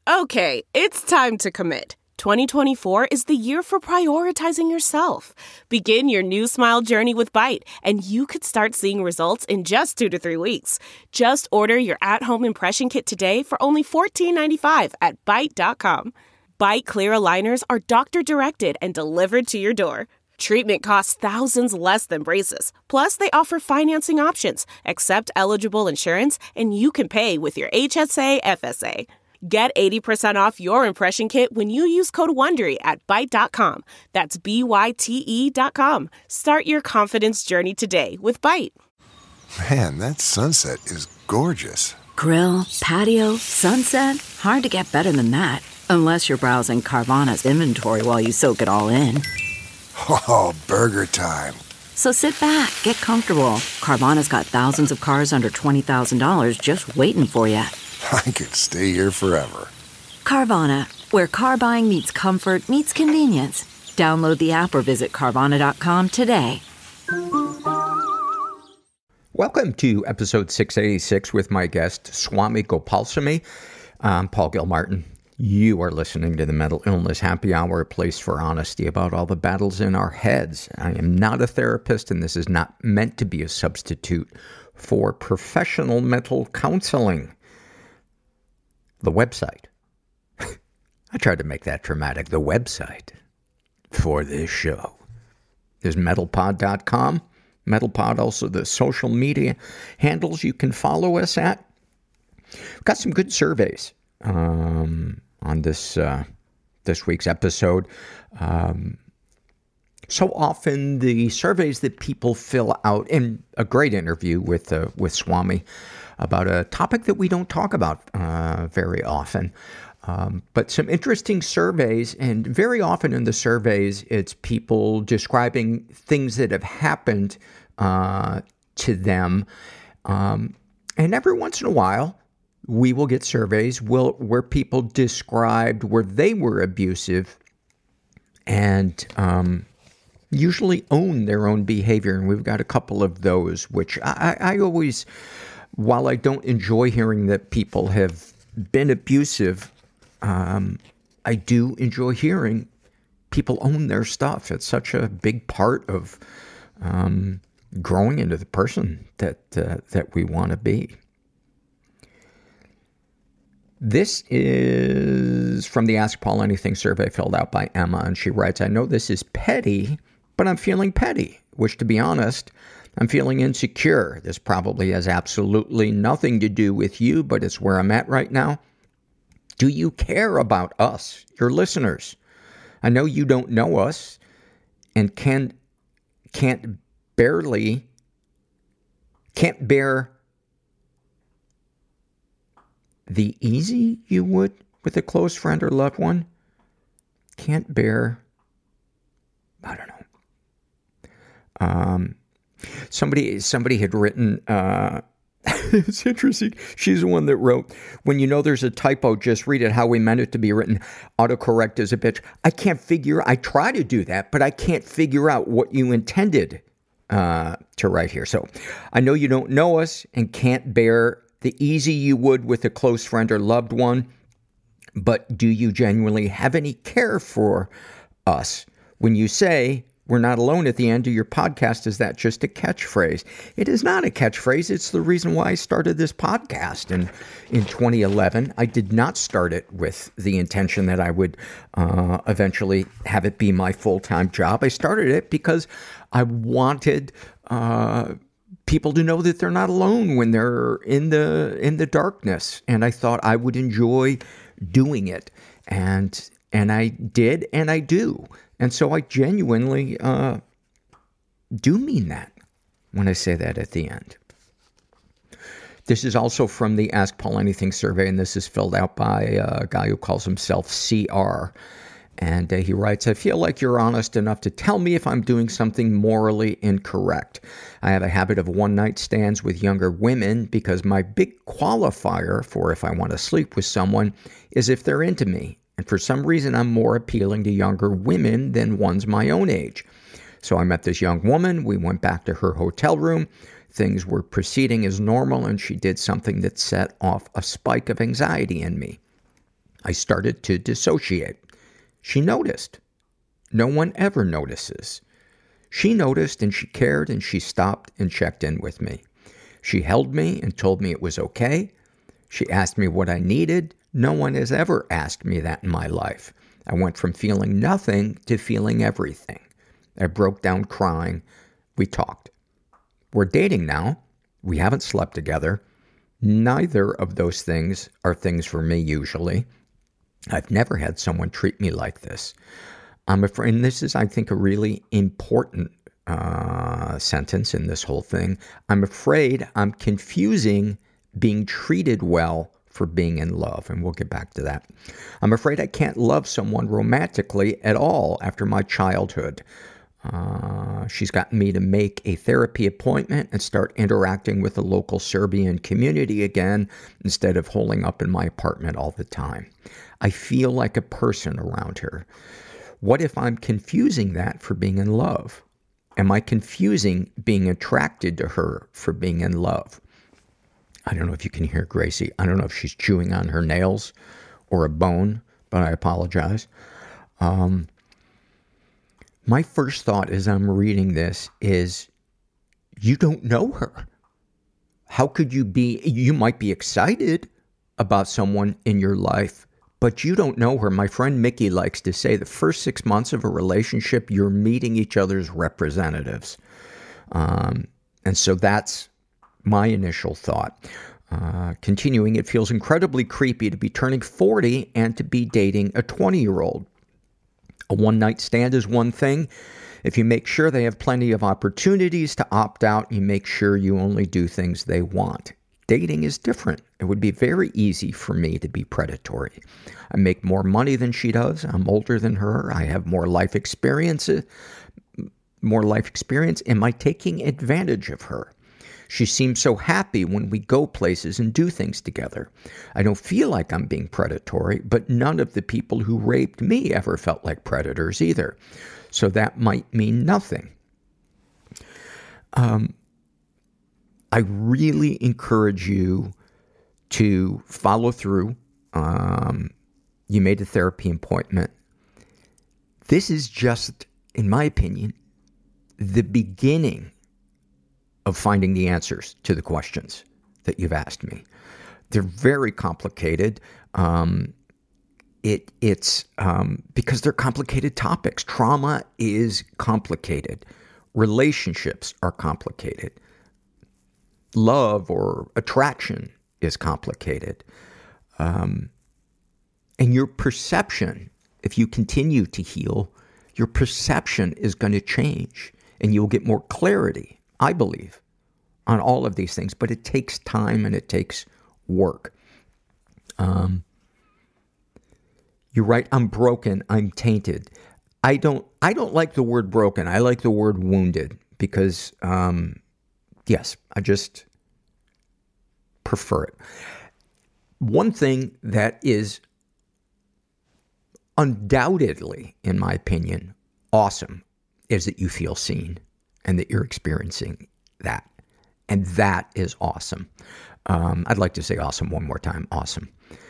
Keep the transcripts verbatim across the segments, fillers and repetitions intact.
Okay, it's time to commit. twenty twenty-four is the year for prioritizing yourself. Begin your new smile journey with Byte, and you could start seeing results in just two to three weeks. Just order your at-home impression kit today for only fourteen ninety-five at byte dot com. Byte Clear aligners are doctor-directed and delivered to your door. Treatment costs thousands less than braces. Plus, they offer financing options, accept eligible insurance, and you can pay with your H S A F S A. Get eighty percent off your impression kit when you use code WONDERY at byte dot com. That's B Y T E dot com. Start your confidence journey today with Byte. Man, that sunset is gorgeous. Grill, patio, sunset. Hard to get better than that. Unless you're browsing Carvana's inventory while you soak it all in. Oh, burger time. So sit back, get comfortable. Carvana's got thousands of cars under twenty thousand dollars just waiting for you. I could stay here forever. Carvana, where car buying meets comfort, meets convenience. Download the app or visit Carvana dot com today. Welcome to episode six eighty-six with my guest, Swami Gopalsamy. I'm Paul Gilmartin. You are listening to the Mental Illness Happy Hour, a place for honesty about all the battles in our heads. I am not a therapist, and this is not meant to be a substitute for professional mental counseling. The website. I tried to make that dramatic. The website for this show is metal pod dot com. MetalPod, also the social media handles you can follow us at. We've got some good surveys um, on this uh, this week's episode. Um, so often the surveys that people fill out, in a great interview with uh, with Swami about a topic that we don't talk about uh, very often. Um, but some interesting surveys, and very often in the surveys, it's people describing things that have happened uh, to them. Um, and every once in a while, we will get surveys will, where people described where they were abusive and um, usually own their own behavior. And we've got a couple of those, which I, I always, while I don't enjoy hearing that people have been abusive, Um, I do enjoy hearing people own their stuff. It's such a big part of um, growing into the person that uh, that we want to be. This is from the Ask Paul Anything survey filled out by Emma, and she writes, I know this is petty, but I'm feeling petty, which, to be honest, I'm feeling insecure. This probably has absolutely nothing to do with you, but it's where I'm at right now. Do you care about us, your listeners? I know you don't know us and can, can't barely, can't bear the easy you would with a close friend or loved one. Can't bear, I don't know. Um, somebody, somebody had written, uh, it's interesting. She's the one that wrote, when you know there's a typo, just read it how we meant it to be written. Autocorrect is a bitch. I can't figure, I try to do that, but I can't figure out what you intended uh, to write here. So I know you don't know us and can't bear the easy you would with a close friend or loved one, but do you genuinely have any care for us? When you say, we're not alone at the end of your podcast, is that just a catchphrase? It is not a catchphrase. It's the reason why I started this podcast in, in twenty eleven. I did not start it with the intention that I would uh, eventually have it be my full-time job. I started it because I wanted uh, people to know that they're not alone when they're in the in the darkness. And I thought I would enjoy doing it. And and I did, and I do. And so I genuinely uh, do mean that when I say that at the end. This is also from the Ask Paul Anything survey, and this is filled out by a guy who calls himself C R. And uh, he writes, I feel like you're honest enough to tell me if I'm doing something morally incorrect. I have a habit of one-night stands with younger women because my big qualifier for if I want to sleep with someone is if they're into me. And for some reason, I'm more appealing to younger women than ones my own age. So I met this young woman. We went back to her hotel room. Things were proceeding as normal, and she did something that set off a spike of anxiety in me. I started to dissociate. She noticed. No one ever notices. She noticed and she cared and she stopped and checked in with me. She held me and told me it was okay. She asked me what I needed. No one has ever asked me that in my life. I went from feeling nothing to feeling everything. I broke down crying. We talked. We're dating now. We haven't slept together. Neither of those things are things for me usually. I've never had someone treat me like this. I'm afraid, and this is, I think, a really important uh, sentence in this whole thing. I'm afraid I'm confusing being treated well for being in love, and we'll get back to that. I'm afraid I can't love someone romantically at all after my childhood. Uh, she's gotten me to make a therapy appointment and start interacting with the local Serbian community again instead of holding up in my apartment all the time. I feel like a person around her. What if I'm confusing that for being in love? Am I confusing being attracted to her for being in love? I don't know if you can hear Gracie. I don't know if she's chewing on her nails or a bone, but I apologize. Um, my first thought as I'm reading this is, you don't know her. How could you be, you might be excited about someone in your life, but you don't know her. My friend Mickey likes to say the first six months of a relationship, you're meeting each other's representatives. Um, and so that's my initial thought. Uh, continuing, it feels incredibly creepy to be turning forty and to be dating a twenty-year-old. A one-night stand is one thing. If you make sure they have plenty of opportunities to opt out, you make sure you only do things they want. Dating is different. It would be very easy for me to be predatory. I make more money than she does. I'm older than her. I have more life experiences, more life experience. Am I taking advantage of her? She seems so happy when we go places and do things together. I don't feel like I'm being predatory, but none of the people who raped me ever felt like predators either. So that might mean nothing. Um, I really encourage you to follow through. Um, you made a therapy appointment. This is just, in my opinion, the beginning of finding the answers to the questions that you've asked me. They're very complicated. Um, it, it's um, because they're complicated topics. Trauma is complicated. Relationships are complicated. Love or attraction is complicated. Um, and your perception, if you continue to heal, your perception is going to change and you'll get more clarity, I believe, on all of these things. But it takes time and it takes work. Um, you're right. I'm broken. I'm tainted. I don't, I don't like the word broken. I like the word wounded because, um, yes, I just prefer it. One thing that is undoubtedly, in my opinion, awesome is that you feel seen and that you're experiencing that. And that is awesome. Um, I'd like to say awesome one more time. Awesome.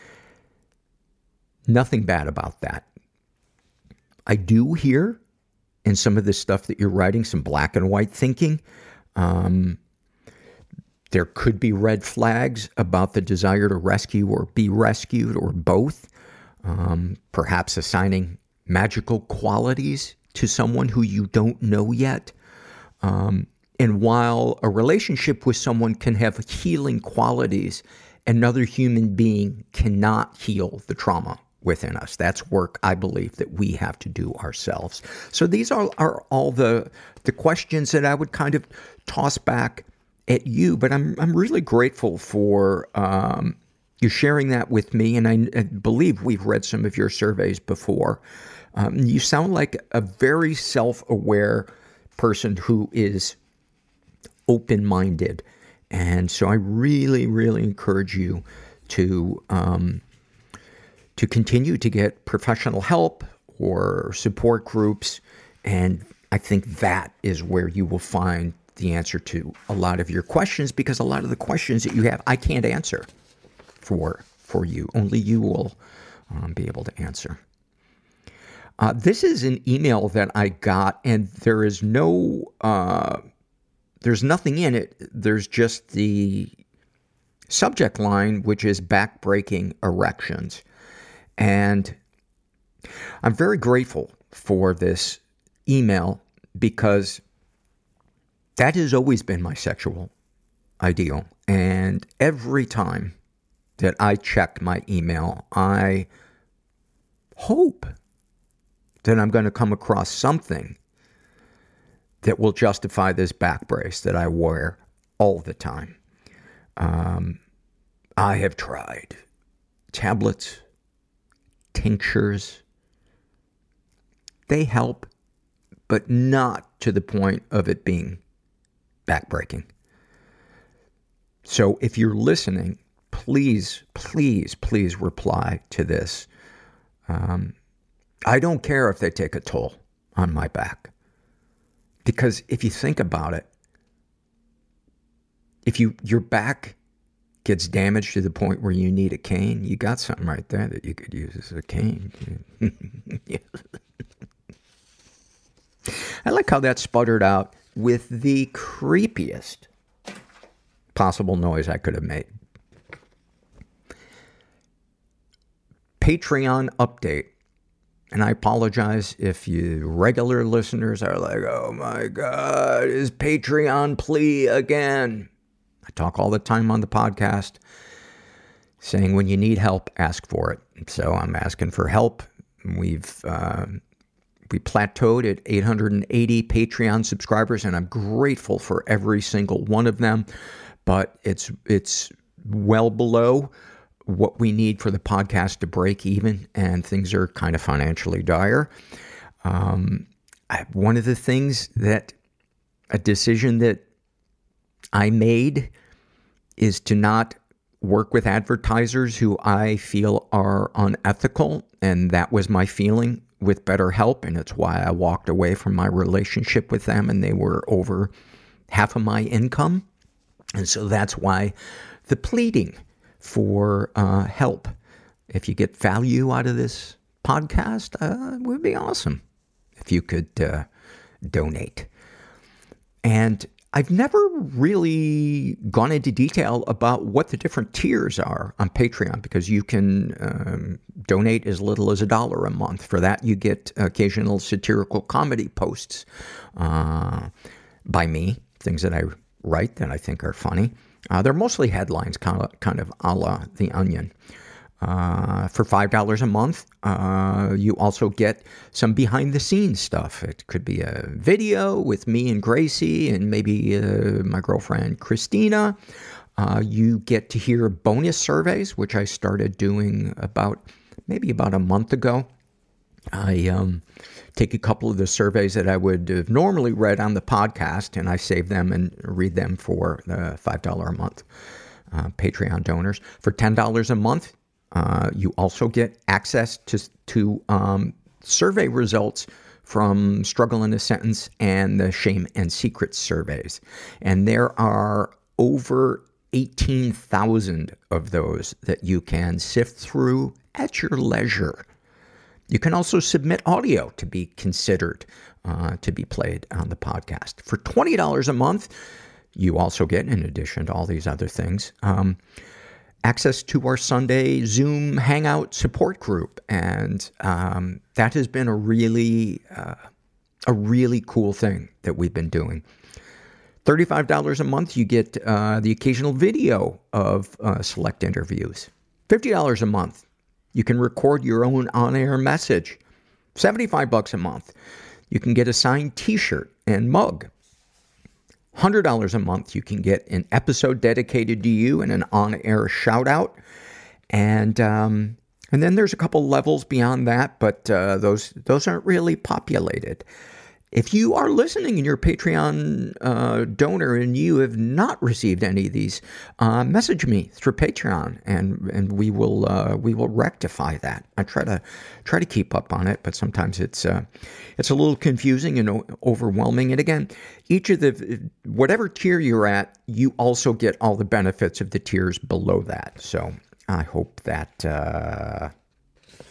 Nothing bad about that. I do hear in some of this stuff that you're writing some black and white thinking. Um, there could be red flags about the desire to rescue or be rescued or both. Um, perhaps assigning magical qualities to someone who you don't know yet. Um, and while a relationship with someone can have healing qualities, another human being cannot heal the trauma within us. That's work, I believe, that we have to do ourselves. So these are, are all the the questions that I would kind of toss back at you. But I'm I'm really grateful for um, you sharing that with me. And I, I believe we've read some of your surveys before. Um, you sound like a very self-aware person who is open-minded. And so I really, really encourage you to um, to continue to get professional help or support groups. And I think that is where you will find the answer to a lot of your questions, because a lot of the questions that you have, I can't answer for for you. Only you will um, be able to answer. Uh, this is an email that I got, and there is no, uh, there's nothing in it. There's just the subject line, which is back-breaking erections. And I'm very grateful for this email because that has always been my sexual ideal. And every time that I check my email, I hope that I'm going to come across something that will justify this back brace that I wear all the time. Um, I have tried tablets, tinctures. They help, but not to the point of it being backbreaking. So if you're listening, please, please, please reply to this. Um, I don't care if they take a toll on my back. Because if you think about it, if you your back gets damaged to the point where you need a cane, you got something right there that you could use as a cane. Yeah. I like how that sputtered out with the creepiest possible noise I could have made. Patreon update. And I apologize if you regular listeners are like, oh my God, is Patreon plea again? I talk all the time on the podcast saying when you need help, ask for it. So I'm asking for help. We've uh, we plateaued at eight hundred eighty Patreon subscribers, and I'm grateful for every single one of them. But it's it's well below what we need for the podcast to break even, and things are kind of financially dire. Um, I, one of the things that, a decision that I made is to not work with advertisers who I feel are unethical, and that was my feeling with BetterHelp, and it's why I walked away from my relationship with them, and they were over half of my income. And so that's why the pleading for uh, help. If you get value out of this podcast, uh, it would be awesome if you could uh, donate. And I've never really gone into detail about what the different tiers are on Patreon, because you can um, donate as little as a dollar a month. For that, you get occasional satirical comedy posts uh, by me, things that I write that I think are funny. Uh, they're mostly headlines, kind of, kind of a la The Onion. Uh, for five dollars a month, uh, you also get some behind-the-scenes stuff. It could be a video with me and Gracie and maybe uh, my girlfriend Christina. Uh, you get to hear bonus surveys, which I started doing about maybe about a month ago. I um, take a couple of the surveys that I would have normally read on the podcast, and I save them and read them for the five dollars a month uh, Patreon donors. For ten dollars a month, uh, you also get access to, to um, survey results from Struggle in a Sentence and the Shame and Secrets surveys. And there are over eighteen thousand of those that you can sift through at your leisure. You can also submit audio to be considered uh, to be played on the podcast. For twenty dollars a month, you also get, in addition to all these other things, um, access to our Sunday Zoom Hangout support group. And um, that has been a really, uh, a really cool thing that we've been doing. thirty-five dollars a month, you get uh, the occasional video of uh, select interviews. fifty dollars a month, you can record your own on-air message. seventy-five bucks a month. You can get a signed t-shirt and mug. one hundred dollars a month. You can get an episode dedicated to you and an on-air shout out. And, um, and then there's a couple levels beyond that, but, uh, those, those aren't really populated. If you are listening and you're a Patreon uh, donor and you have not received any of these, uh, message me through Patreon, and and we will uh, we will rectify that. I try to try to keep up on it, but sometimes it's uh, it's a little confusing and overwhelming. And again, each of the whatever tier you're at, you also get all the benefits of the tiers below that. So I hope that uh,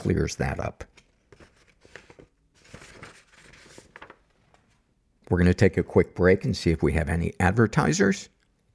clears that up. We're going to take a quick break and see if we have any advertisers.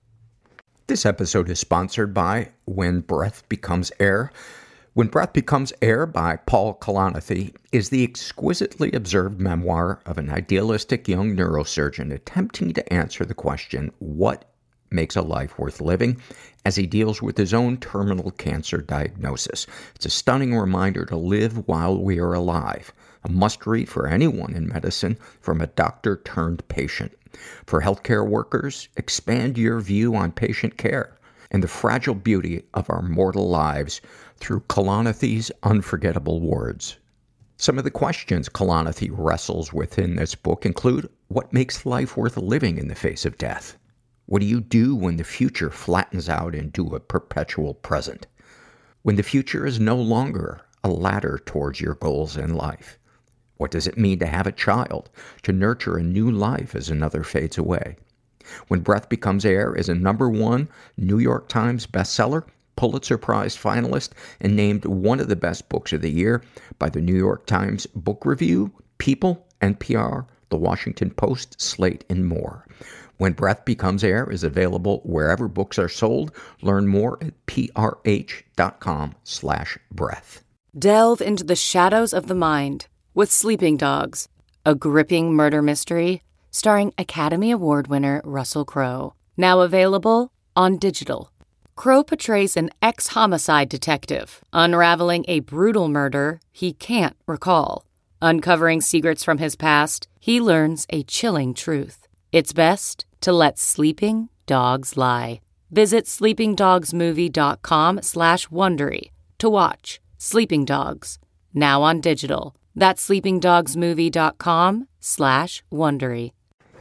This episode is sponsored by When Breath Becomes Air. When Breath Becomes Air by Paul Kalanithi is the exquisitely observed memoir of an idealistic young neurosurgeon attempting to answer the question, what makes a life worth living, as he deals with his own terminal cancer diagnosis. It's a stunning reminder to live while we are alive. A must-read for anyone in medicine, from a doctor-turned-patient. For healthcare workers, expand your view on patient care and the fragile beauty of our mortal lives through Kalanithi's unforgettable words. Some of the questions Kalanithi wrestles with in this book include, what makes life worth living in the face of death? What do you do when the future flattens out into a perpetual present? When the future is no longer a ladder towards your goals in life? What does it mean to have a child, to nurture a new life as another fades away? When Breath Becomes Air is a number one New York Times bestseller, Pulitzer Prize finalist, and named one of the best books of the year by the New York Times Book Review, People, N P R, The Washington Post, Slate, and more. When Breath Becomes Air is available wherever books are sold. Learn more at prh.com slash breath. Delve into the shadows of the mind with Sleeping Dogs, a gripping murder mystery starring Academy Award winner Russell Crowe. Now available on digital. Crowe portrays an ex-homicide detective unraveling a brutal murder he can't recall. Uncovering secrets from his past, he learns a chilling truth. It's best to let sleeping dogs lie. Visit sleepingdogsmovie.com slash Wondery to watch Sleeping Dogs, now on digital. That's sleepingdogsmovie.com slash Wondery.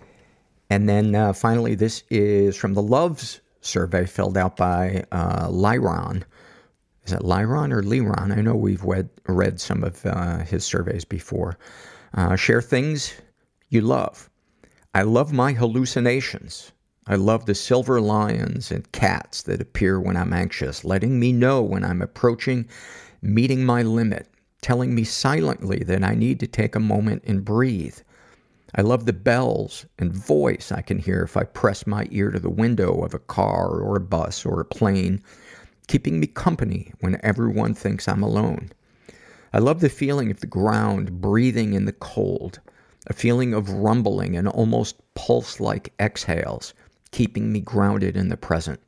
And then uh, finally, this is from the Loves survey filled out by uh, Lyron. Is it Lyron or Lyron? I know we've read, read some of uh, his surveys before. Uh, share things you love. I love my hallucinations. I love the silver lions and cats that appear when I'm anxious, letting me know when I'm approaching meeting my limit, telling me silently that I need to take a moment and breathe. I love the bells and voice I can hear if I press my ear to the window of a car or a bus or a plane, keeping me company when everyone thinks I'm alone. I love the feeling of the ground breathing in the cold, a feeling of rumbling and almost pulse-like exhales, keeping me grounded in the present.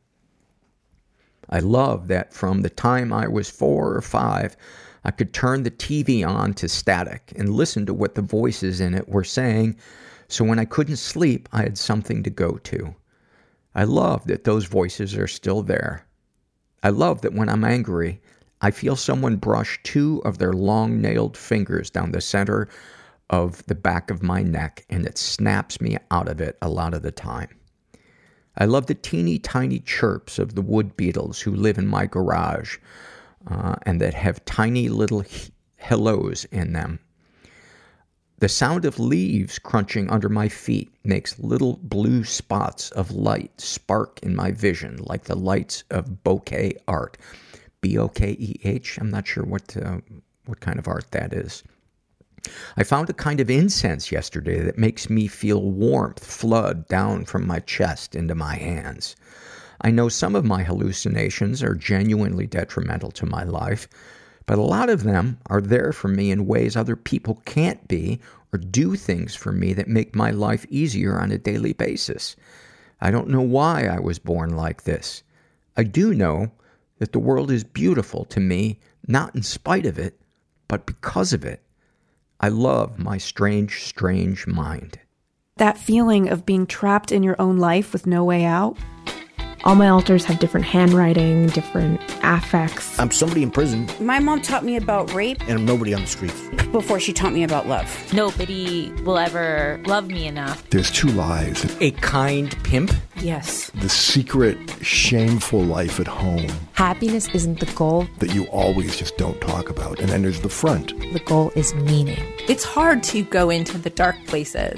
I love that from the time I was four or five, I could turn the T V on to static and listen to what the voices in it were saying, so when I couldn't sleep, I had something to go to. I love that those voices are still there. I love that when I'm angry, I feel someone brush two of their long-nailed fingers down the center of the back of my neck, and it snaps me out of it a lot of the time. I love the teeny tiny chirps of the wood beetles who live in my garage, uh, and that have tiny little he- hellos in them. The sound of leaves crunching under my feet makes little blue spots of light spark in my vision, like the lights of bokeh art. B O K E H? I'm not sure what uh, what kind of art that is. I found a kind of incense yesterday that makes me feel warmth flood down from my chest into my hands. I know some of my hallucinations are genuinely detrimental to my life, but a lot of them are there for me in ways other people can't be, or do things for me that make my life easier on a daily basis. I don't know why I was born like this. I do know that the world is beautiful to me, not in spite of it, but because of it. I love my strange, strange mind. That feeling of being trapped in your own life with no way out. All my alters have different handwriting, different affects. I'm somebody in prison. My mom taught me about rape. And I'm nobody on the streets. Before she taught me about love. Nobody will ever love me enough. There's two lives. A kind pimp? Yes. The secret, shameful life at home. Happiness isn't the goal. That you always just don't talk about. And then there's the front. The goal is meaning. It's hard to go into the dark places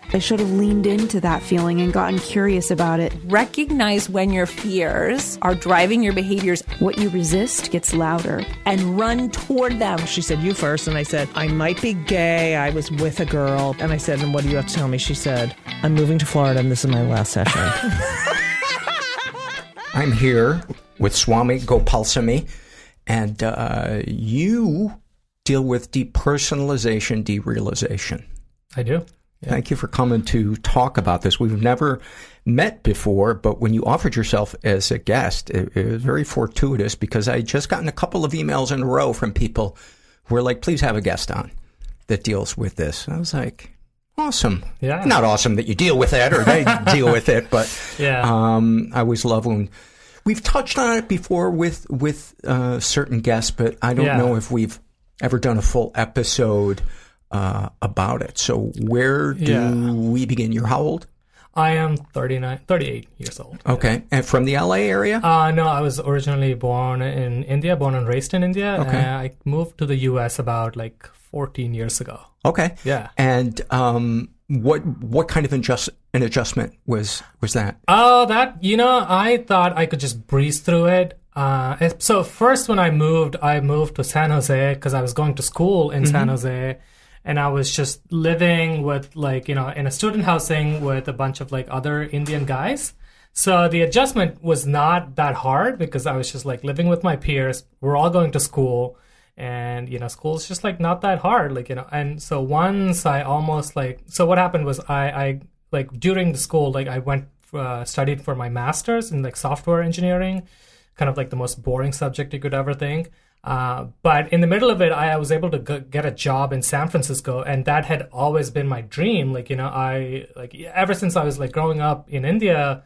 I should have leaned into that feeling and gotten curious about it. Recognize when your fears are driving your behaviors. What you resist gets louder. And run toward them. She said, you first. And I said, I might be gay. I was with a girl. And I said, and what do you have to tell me? She said, I'm moving to Florida and this is my last session. I'm here with Swami Gopalsamy, and uh, you deal with depersonalization, derealization. I do. Yeah. Thank you for coming to talk about this. We've never met before, but when you offered yourself as a guest, it, it was very fortuitous because I had just gotten a couple of emails in a row from people who were like, please have a guest on that deals with this. I was like, awesome. Yeah. Not awesome that you deal with it or they deal with it, but yeah. um, I always love when we've touched on it before with, with uh, certain guests, but I don't yeah. know if we've ever done a full episode Uh, about it. So where do yeah. we begin? You're how old? I am thirty-nine, thirty-eight years old. Okay. Yeah. And from the L A area? Uh, no, I was originally born in India, born and raised in India. Okay. And I moved to the U S about like fourteen years ago. Okay. Yeah. And um, what what kind of adjust, an adjustment was, was that? Oh, that, you know, I thought I could just breeze through it. Uh, so first when I moved, I moved to San Jose because I was going to school in mm-hmm. San Jose. And I was just living with, like, you know, in a student housing with a bunch of, like, other Indian guys. So the adjustment was not that hard because I was just, like, living with my peers. We're all going to school. And, you know, school's just, like, not that hard. Like, you know, and so once I almost, like, so what happened was I, I like, during the school, like, I went, uh, studied for my master's in, like, software engineering, kind of, like, the most boring subject you could ever think. Uh, but in the middle of it, I, I was able to g- get a job in San Francisco, and that had always been my dream. Like, you know, I, like, ever since I was, like, growing up in India,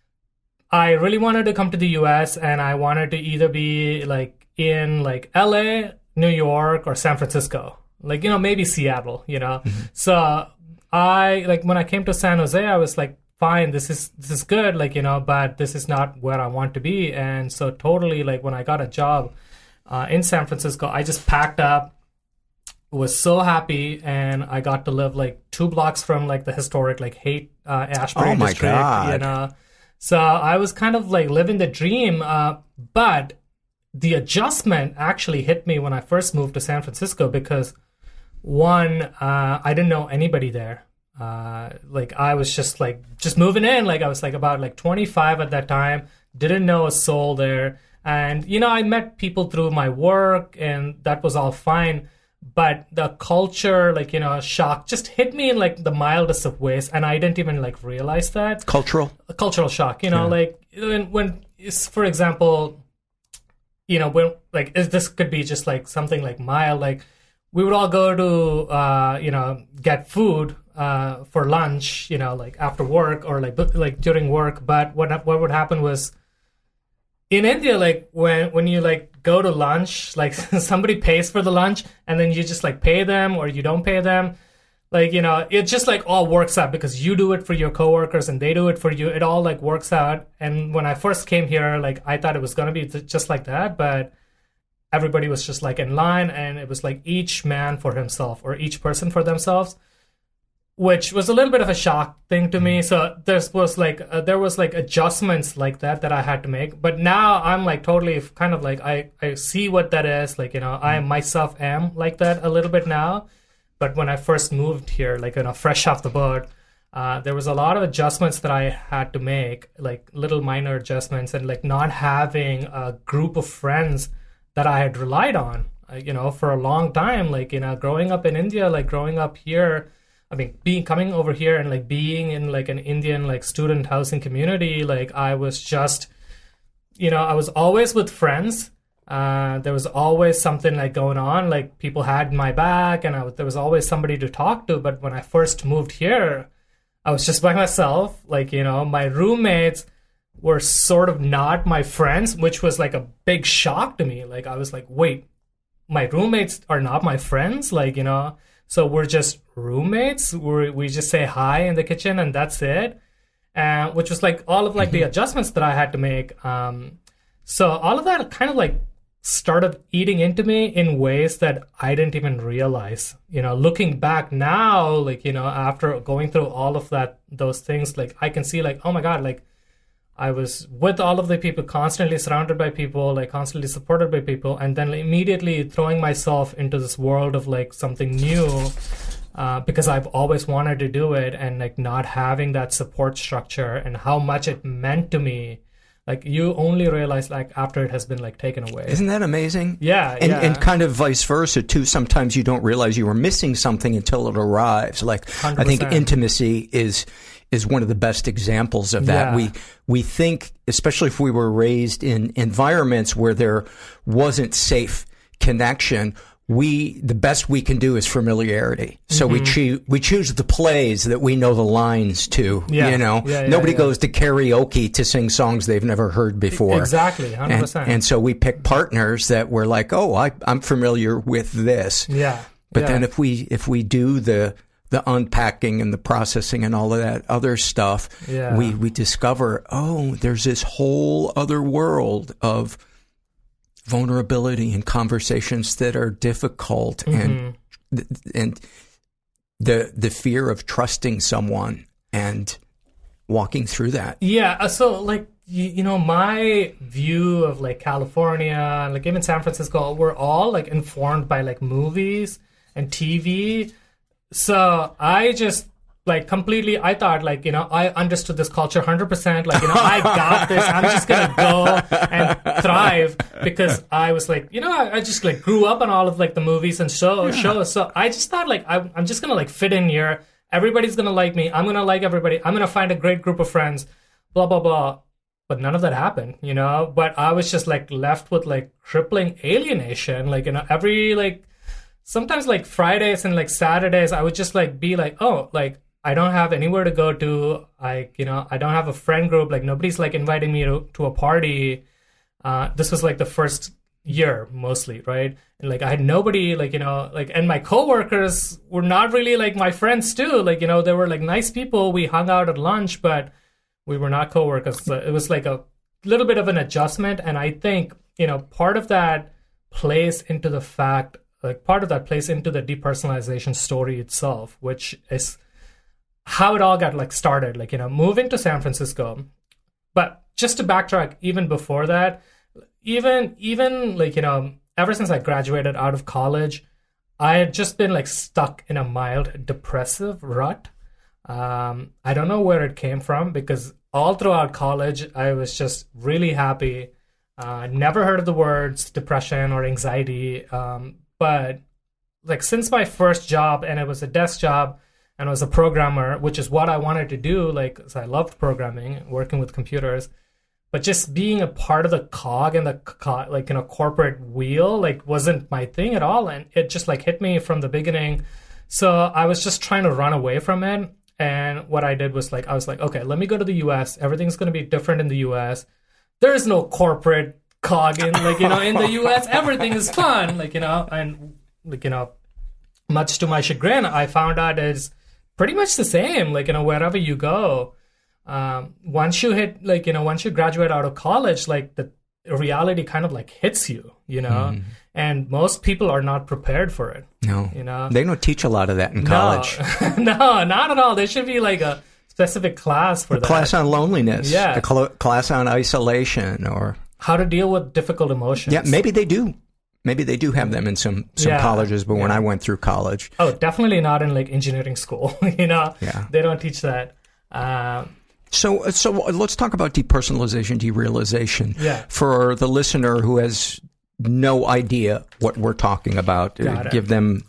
I really wanted to come to the U S, and I wanted to either be, like, in, like, L A, New York, or San Francisco. Like, you know, maybe Seattle, you know? Mm-hmm. So I, like, when I came to San Jose, I was like, fine, this is, this is good, like, you know, but this is not where I want to be. And so totally, like, when I got a job Uh, in San Francisco, I just packed up, was so happy, and I got to live like two blocks from like the historic like Haight uh, Ashbury oh my district. God. You know, so I was kind of like living the dream. Uh, but the adjustment actually hit me when I first moved to San Francisco because one, uh, I didn't know anybody there. Uh, like I was just like just moving in. Like I was like about like twenty-five at that time. Didn't know a soul there. And, you know, I met people through my work and that was all fine. But the culture, like, you know, shock just hit me in like the mildest of ways. And I didn't even like realize that. Cultural? A cultural shock, you know, yeah. like when, when, for example, you know, when like this could be just like something like mild, like we would all go to, uh, you know, get food uh, for lunch, you know, like after work or like like during work. But what what would happen was, in India, like when when you like go to lunch, like somebody pays for the lunch and then you just like pay them or you don't pay them. Like, you know, it just like all works out because you do it for your coworkers and they do it for you. It all like works out. And when I first came here, like I thought it was going to be just like that, but everybody was just like in line and it was like each man for himself or each person for themselves, which was a little bit of a shock thing to me. So there was like uh, there was like adjustments like that that I had to make. But now I'm like totally kind of like I, I see what that is. Like, you know, I myself am like that a little bit now. But when I first moved here, like, you know, fresh off the boat, uh, there was a lot of adjustments that I had to make, like little minor adjustments and like not having a group of friends that I had relied on, uh, you know, for a long time. Like, you know, growing up in India, like growing up here, I mean, being coming over here and like being in like an Indian like student housing community, like I was just, you know, I was always with friends. Uh, there was always something like going on. Like people had my back, and I was, there was always somebody to talk to. But when I first moved here, I was just by myself. Like, you know, my roommates were sort of not my friends, which was like a big shock to me. Like I was like, wait, my roommates are not my friends? Like, you know. So we're just roommates. We we just say hi in the kitchen and that's it. Uh, which was like all of like mm-hmm. the adjustments that I had to make. Um, so all of that kind of like started eating into me in ways that I didn't even realize. You know, looking back now, like, you know, after going through all of that, those things, like, I can see, like, oh my God, like, I was with all of the people, constantly surrounded by people, like, constantly supported by people, and then like, immediately throwing myself into this world of, like, something new, uh, because I've always wanted to do it, and, like, not having that support structure and how much it meant to me. Like, you only realize, like, after it has been, like, taken away. Isn't that amazing? Yeah, and, yeah. And kind of vice versa, too. Sometimes you don't realize you were missing something until it arrives. Like, one hundred percent. I think intimacy is is one of the best examples of that. Yeah. We we think, especially if we were raised in environments where there wasn't safe connection, we the best we can do is familiarity. So mm-hmm. we choose we choose the plays that we know the lines to. Yeah. You know, yeah, yeah, nobody yeah. goes to karaoke to sing songs they've never heard before. Exactly, one hundred percent. And, and so we pick partners that we're like, oh, I, I'm familiar with this. Yeah. But yeah. then if we if we do the the unpacking and the processing and all of that other stuff, yeah. we we discover, oh, there's this whole other world of vulnerability and conversations that are difficult, mm-hmm. and and the the fear of trusting someone and walking through that. Yeah, so like you, you know, my view of like California, like even San Francisco, we're all like informed by like movies and T V. So I just like completely, I thought like, you know, I understood this culture one hundred percent. Like, you know, I got this. I'm just going to go and thrive because I was like, you know, I, I just like grew up on all of like the movies and show, yeah. shows. So I just thought like, I, I'm just going to like fit in here. Everybody's going to like me. I'm going to like everybody. I'm going to find a great group of friends, blah, blah, blah. But none of that happened, you know, but I was just like left with like crippling alienation. Like, you know, every like, sometimes like Fridays and like Saturdays, I would just like be like, oh, like I don't have anywhere to go to. I, you know, I don't have a friend group. Like nobody's like inviting me to, to a party. Uh, this was like the first year mostly, right? And like I had nobody, like, you know, like, and my coworkers were not really like my friends too. Like, you know, they were like nice people. We hung out at lunch, but we were not coworkers. So it was like a little bit of an adjustment. And I think, you know, part of that plays into the fact, like part of that plays into the depersonalization story itself, which is how it all got like started, like, you know, moving to San Francisco. But just to backtrack even before that, even, even like, you know, ever since I graduated out of college, I had just been like stuck in a mild depressive rut. Um, I don't know where it came from because all throughout college, I was just really happy. Uh, never heard of the words depression or anxiety. Um, but like since my first job, and it was a desk job, and I was a programmer, which is what I wanted to do. Like, so I loved programming, working with computers, but just being a part of the cog in the co- like in a corporate wheel, like wasn't my thing at all. And it just like hit me from the beginning. So I was just trying to run away from it. And what I did was like, I was like, okay, let me go to the U S. Everything's going to be different in the U S. There is no corporate cog in, like, you know, in the U S. Everything is fun, like, you know, and like, you know, much to my chagrin, I found out it's pretty much the same, like, you know, wherever you go. Um, once you hit, like, you know, once you graduate out of college, like the reality kind of like hits you, you know, mm. and most people are not prepared for it. No, you know, they don't teach a lot of that in college. No, no, not at all. There should be like a specific class for a that. Class on loneliness. Yeah. A cl- class on isolation or how to deal with difficult emotions. Yeah, maybe they do. Maybe they do have them in some, some yeah, colleges, but yeah. when I went through college... Oh, definitely not in, like, engineering school, you know? Yeah. They don't teach that. Um, so so let's talk about depersonalization, derealization. Yeah. For the listener who has no idea what we're talking about, Got give it. them...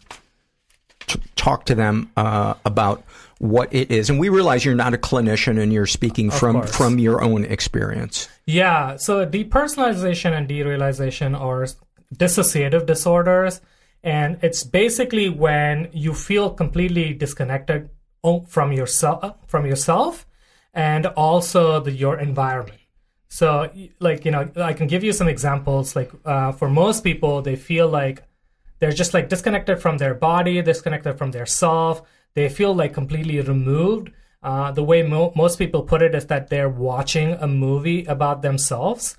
T- talk to them uh, about what it is. And we realize you're not a clinician and you're speaking Of from, course. from your own experience. Yeah, so depersonalization and derealization are dissociative disorders, and it's basically when you feel completely disconnected from yourself, from yourself, and also the, your environment. So, like, you know, I can give you some examples. Like, uh, for most people, they feel like they're just like disconnected from their body, disconnected from their self. They feel like completely removed. Uh, the way mo- most people put it is that they're watching a movie about themselves.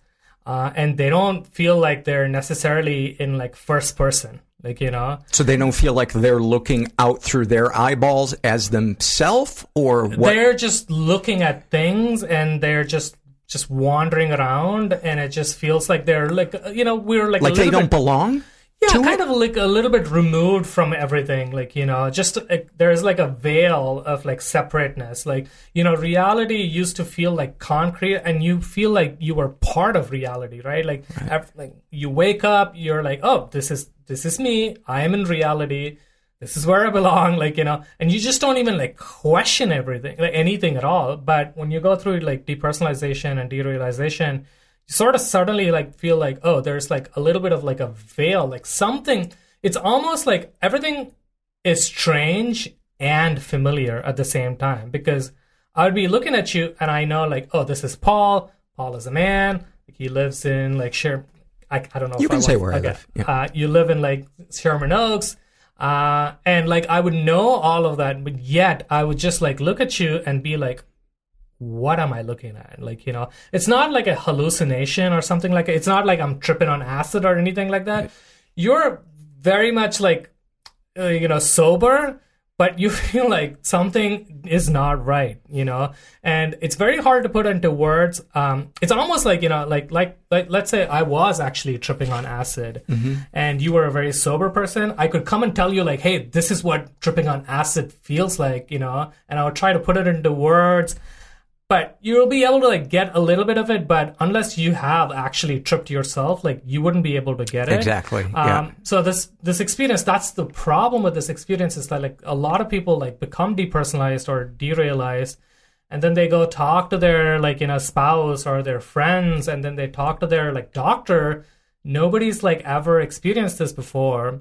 uh, and they don't feel like they're necessarily in like first person. Like, you know, so they don't feel like they're looking out through their eyeballs as themselves, or what? They're just looking at things and they're just just wandering around, and it just feels like they're like, you know, we're like like a they don't bit, belong. Yeah, kind it? of like a little bit removed from everything. Like, you know, just like, there's like a veil of like separateness. Like, you know, reality used to feel like concrete, and you feel like you were part of reality, right? Like, right. After, like you wake up, you're like, oh, this is this is me. I am in reality. This is where I belong. Like, you know, and you just don't even like question everything, like anything at all. But when you go through like depersonalization and derealization, you sort of suddenly like feel like, oh, there's like a little bit of like a veil, like something. It's almost like everything is strange and familiar at the same time, because I would be looking at you and I know like, oh, this is Paul. Paul is a man. Like, he lives in like Sher. I, I don't know. You if can I say want, where okay. I live. Yeah. Uh, you live in like Sherman Oaks. Uh, and like I would know all of that, but yet I would just like look at you and be like, what am I looking at? Like, you know, it's not like a hallucination or something like it. It's not like I'm tripping on acid or anything like that. Right. You're very much like, uh, you know, sober, but you feel like something is not right, you know, and it's very hard to put into words. Um, it's almost like, you know, like, like, like, let's say I was actually tripping on acid mm-hmm. and you were a very sober person. I could come and tell you like, hey, this is what tripping on acid feels like, you know, and I would try to put it into words. But you'll be able to like get a little bit of it, but unless you have actually tripped yourself, like you wouldn't be able to get it. Exactly. Um, yeah. So this this experience, that's the problem with this experience, is that like a lot of people like become depersonalized or derealized, and then they go talk to their like, you know, spouse or their friends, and then they talk to their like doctor. Nobody's like ever experienced this before,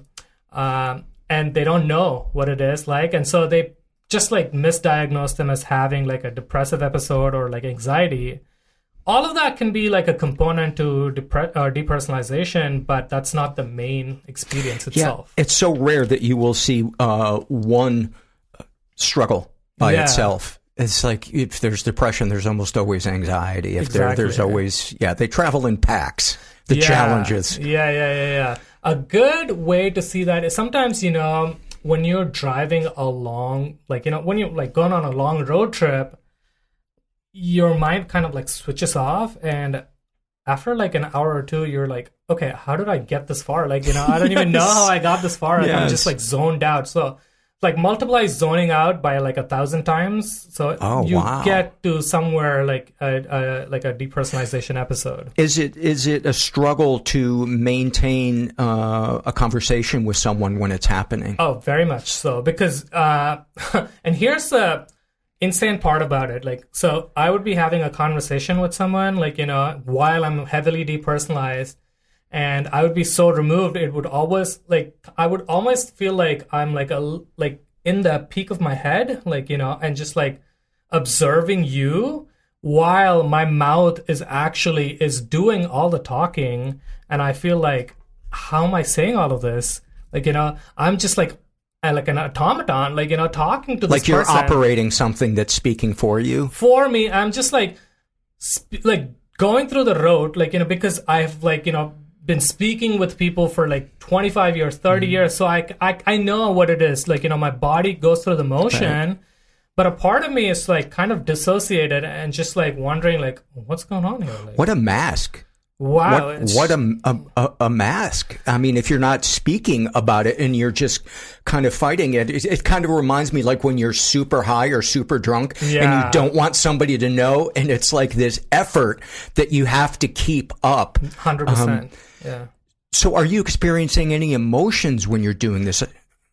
um, and they don't know what it is like, and so they just like misdiagnose them as having like a depressive episode or like anxiety. All of that can be like a component to depre- or depersonalization, but that's not the main experience itself. Yeah, it's so rare that you will see uh, one struggle by yeah. itself. It's like if there's depression, there's almost always anxiety. If exactly. there, there's always, yeah, they travel in packs, the yeah. challenges. Yeah, yeah, yeah, yeah. A good way to see that is sometimes, you know, when you're driving along, like, you know, when you're like going on a long road trip, your mind kind of like switches off, and after like an hour or two, you're like, okay, how did I get this far? Like, you know, I don't yes. even know how I got this far. Like, yes. I'm just like zoned out. So like multiply zoning out by like a thousand times, so oh, you wow. get to somewhere like a, a like a depersonalization episode. Is it is it a struggle to maintain uh, a conversation with someone when it's happening? Oh, very much so, because uh, and here's the insane part about it. Like, so I would be having a conversation with someone, like, you know, while I'm heavily depersonalized. And I would be so removed, it would always, like, I would almost feel like I'm, like, a like in the peak of my head, like, you know, and just, like, observing you while my mouth is actually, is doing all the talking. And I feel like, how am I saying all of this? Like, you know, I'm just, like, like an automaton, like, you know, talking to this Like you're person. operating something that's speaking for you? For me, I'm just, like, sp- like, going through the road, like, you know, because I've, like, you know, been speaking with people for like twenty-five years, thirty mm-hmm. years. So I, I, I know what it is. Like, you know, my body goes through the motion, right. but a part of me is like kind of dissociated and just like wondering like, what's going on here? Like, what a mask. Wow. What, what a, a, a mask. I mean, if you're not speaking about it and you're just kind of fighting it, it, it kind of reminds me like when you're super high or super drunk yeah. and you don't want somebody to know. And it's like this effort that you have to keep up. one hundred percent. Um, yeah. So are you experiencing any emotions when you're doing this?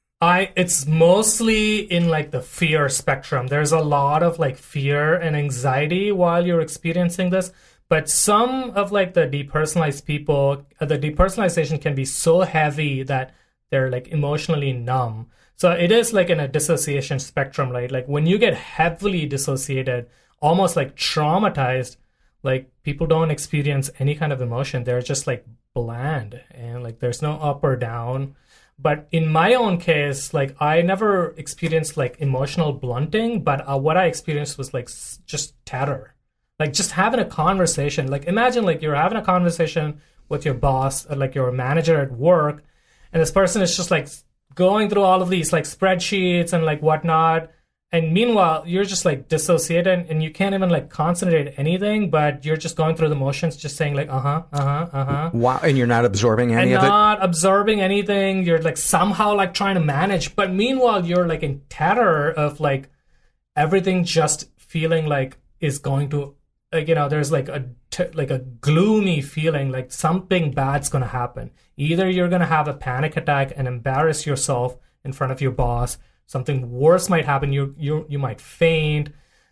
I, it's mostly in like the fear spectrum. There's a lot of like fear and anxiety while you're experiencing this. But some of like the depersonalized people, uh, the depersonalization can be so heavy that they're like emotionally numb. So it is like in a dissociation spectrum, right? Like when you get heavily dissociated, almost like traumatized, like people don't experience any kind of emotion. They're just like bland and like there's no up or down. But in my own case, like I never experienced like emotional blunting, but uh, what I experienced was like s- just terror. Like just having a conversation. Like imagine like you're having a conversation with your boss, or like your manager at work, and this person is just like going through all of these like spreadsheets and like whatnot. And meanwhile, you're just like dissociated and you can't even like concentrate anything, but you're just going through the motions, just saying like, uh-huh, uh-huh, uh-huh. Wow. And you're not absorbing any and of it? not absorbing anything. You're like somehow like trying to manage. But meanwhile, you're like in terror of like everything just feeling like is going to, like, you know, there's like a, t- like a gloomy feeling like something bad's going to happen. Either you're going to have a panic attack and embarrass yourself in front of your boss. Something worse might happen. You you you might faint,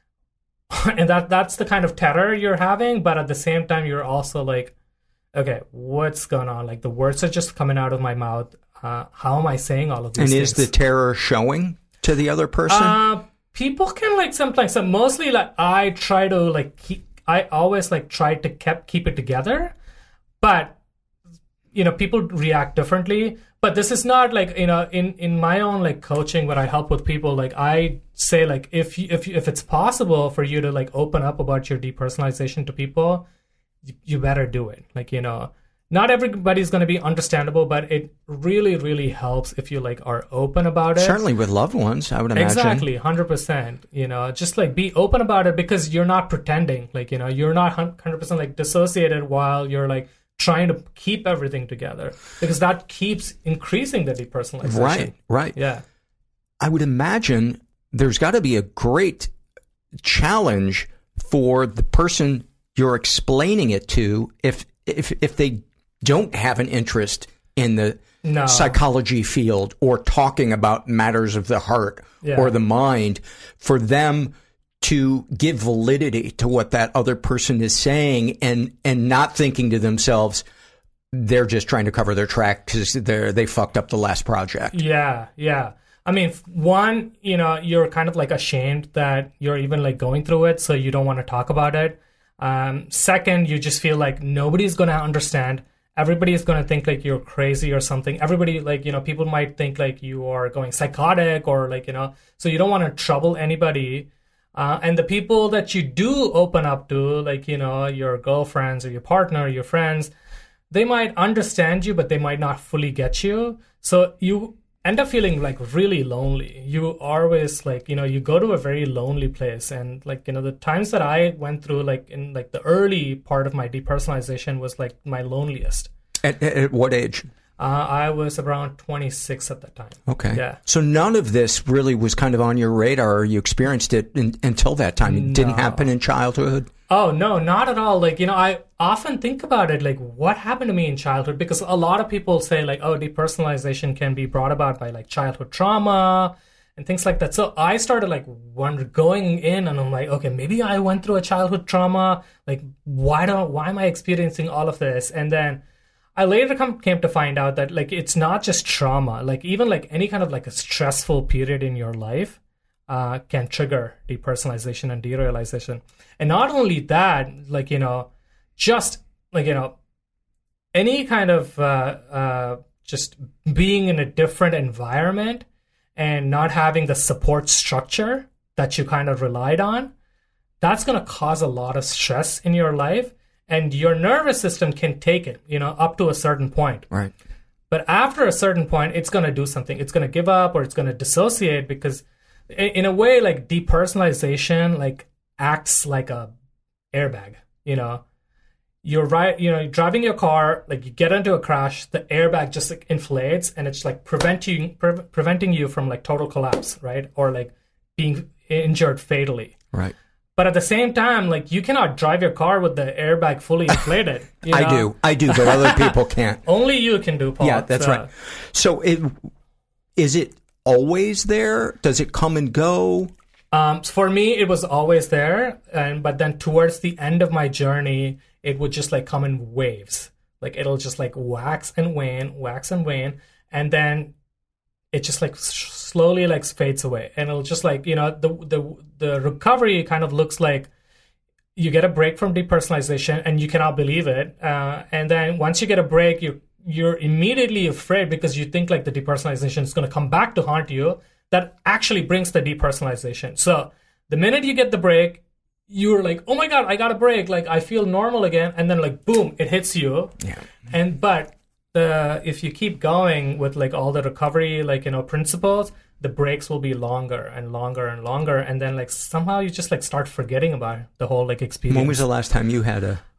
and that that's the kind of terror you're having. But at the same time, you're also like, okay, what's going on? Like the words are just coming out of my mouth. Uh, how am I saying all of these and things? And is the terror showing to the other person? Uh, people can like sometimes. So mostly, like I try to like keep. I always like try to keep keep it together, but you know, people react differently. But this is not like, you know, in, in my own like coaching, when I help with people, like I say like, if you, if you, if it's possible for you to like open up about your depersonalization to people, you, you better do it. Like, you know, not everybody's going to be understandable, but it really, really helps if you like are open about it. Certainly with loved ones, I would imagine. Exactly, one hundred percent. You know, just like be open about it because you're not pretending. Like, you know, you're not one hundred percent like dissociated while you're like trying to keep everything together, because that keeps increasing the depersonalization. Right, right. Yeah. I would imagine there's got to be a great challenge for the person you're explaining it to if if if they don't have an interest in the no. psychology field or talking about matters of the heart yeah. or the mind, for them to give validity to what that other person is saying, and and not thinking to themselves, they're just trying to cover their track because they they fucked up the last project. Yeah, yeah. I mean, one, you know, you're kind of like ashamed that you're even like going through it, so you don't want to talk about it. Um, second, you just feel like nobody's going to understand. Everybody is going to think like you're crazy or something. Everybody, like, you know, people might think like you are going psychotic or like, you know, so you don't want to trouble anybody. Uh, and the people that you do open up to, like, you know, your girlfriends or your partner, or your friends, they might understand you, but they might not fully get you. So you end up feeling like really lonely. You always like, you know, you go to a very lonely place. And like, you know, the times that I went through, like in like the early part of my depersonalization was like my loneliest. At, at what age? Uh, I was around twenty-six at that time. Okay. Yeah. So none of this really was kind of on your radar, or you experienced it in, until that time. It no. didn't happen in childhood? Oh, no, not at all. Like, you know, I often think about it, like, what happened to me in childhood? Because a lot of people say, like, oh, depersonalization can be brought about by, like, childhood trauma and things like that. So I started, like, wonder, going in, and I'm like, okay, maybe I went through a childhood trauma. Like, why don't, why am I experiencing all of this? And then I later come, came to find out that, like, it's not just trauma. Like, even, like, any kind of, like, a stressful period in your life uh, can trigger depersonalization and derealization. And not only that, like, you know, just, like, you know, any kind of uh, uh, just being in a different environment and not having the support structure that you kind of relied on, that's going to cause a lot of stress in your life. And your nervous system can take it, you know, up to a certain point. Right. But after a certain point, it's going to do something. It's going to give up, or it's going to dissociate, because in a way, like, depersonalization, like, acts like a airbag. You know, you're right. You know, you're driving your car, like, you get into a crash, the airbag just like inflates, and it's like preventing pre- preventing you from like total collapse, right? Or like being injured fatally. Right. But at the same time, like, you cannot drive your car with the airbag fully inflated. You know? I do. I do, but other people can't. Only you can do, Paul. Yeah, that's so. right. So it, is it always there? Does it come and go? Um, for me, it was always there. and But then towards the end of my journey, it would just, like, come in waves. Like, it'll just, like, wax and wane, wax and wane. And then it just like slowly like fades away, and it'll just like, you know, the the the recovery kind of looks like you get a break from depersonalization and you cannot believe it, uh, and then once you get a break, you you're immediately afraid because you think like the depersonalization is going to come back to haunt you. That actually brings the depersonalization. So the minute you get the break, you're like, oh my God, I got a break. Like, I feel normal again. And then like, boom, it hits you. Yeah. And, but the, if you keep going with like all the recovery, like, you know, principles, the breaks will be longer and longer and longer. And then like somehow you just like start forgetting about the whole like experience. When was the last time you had a?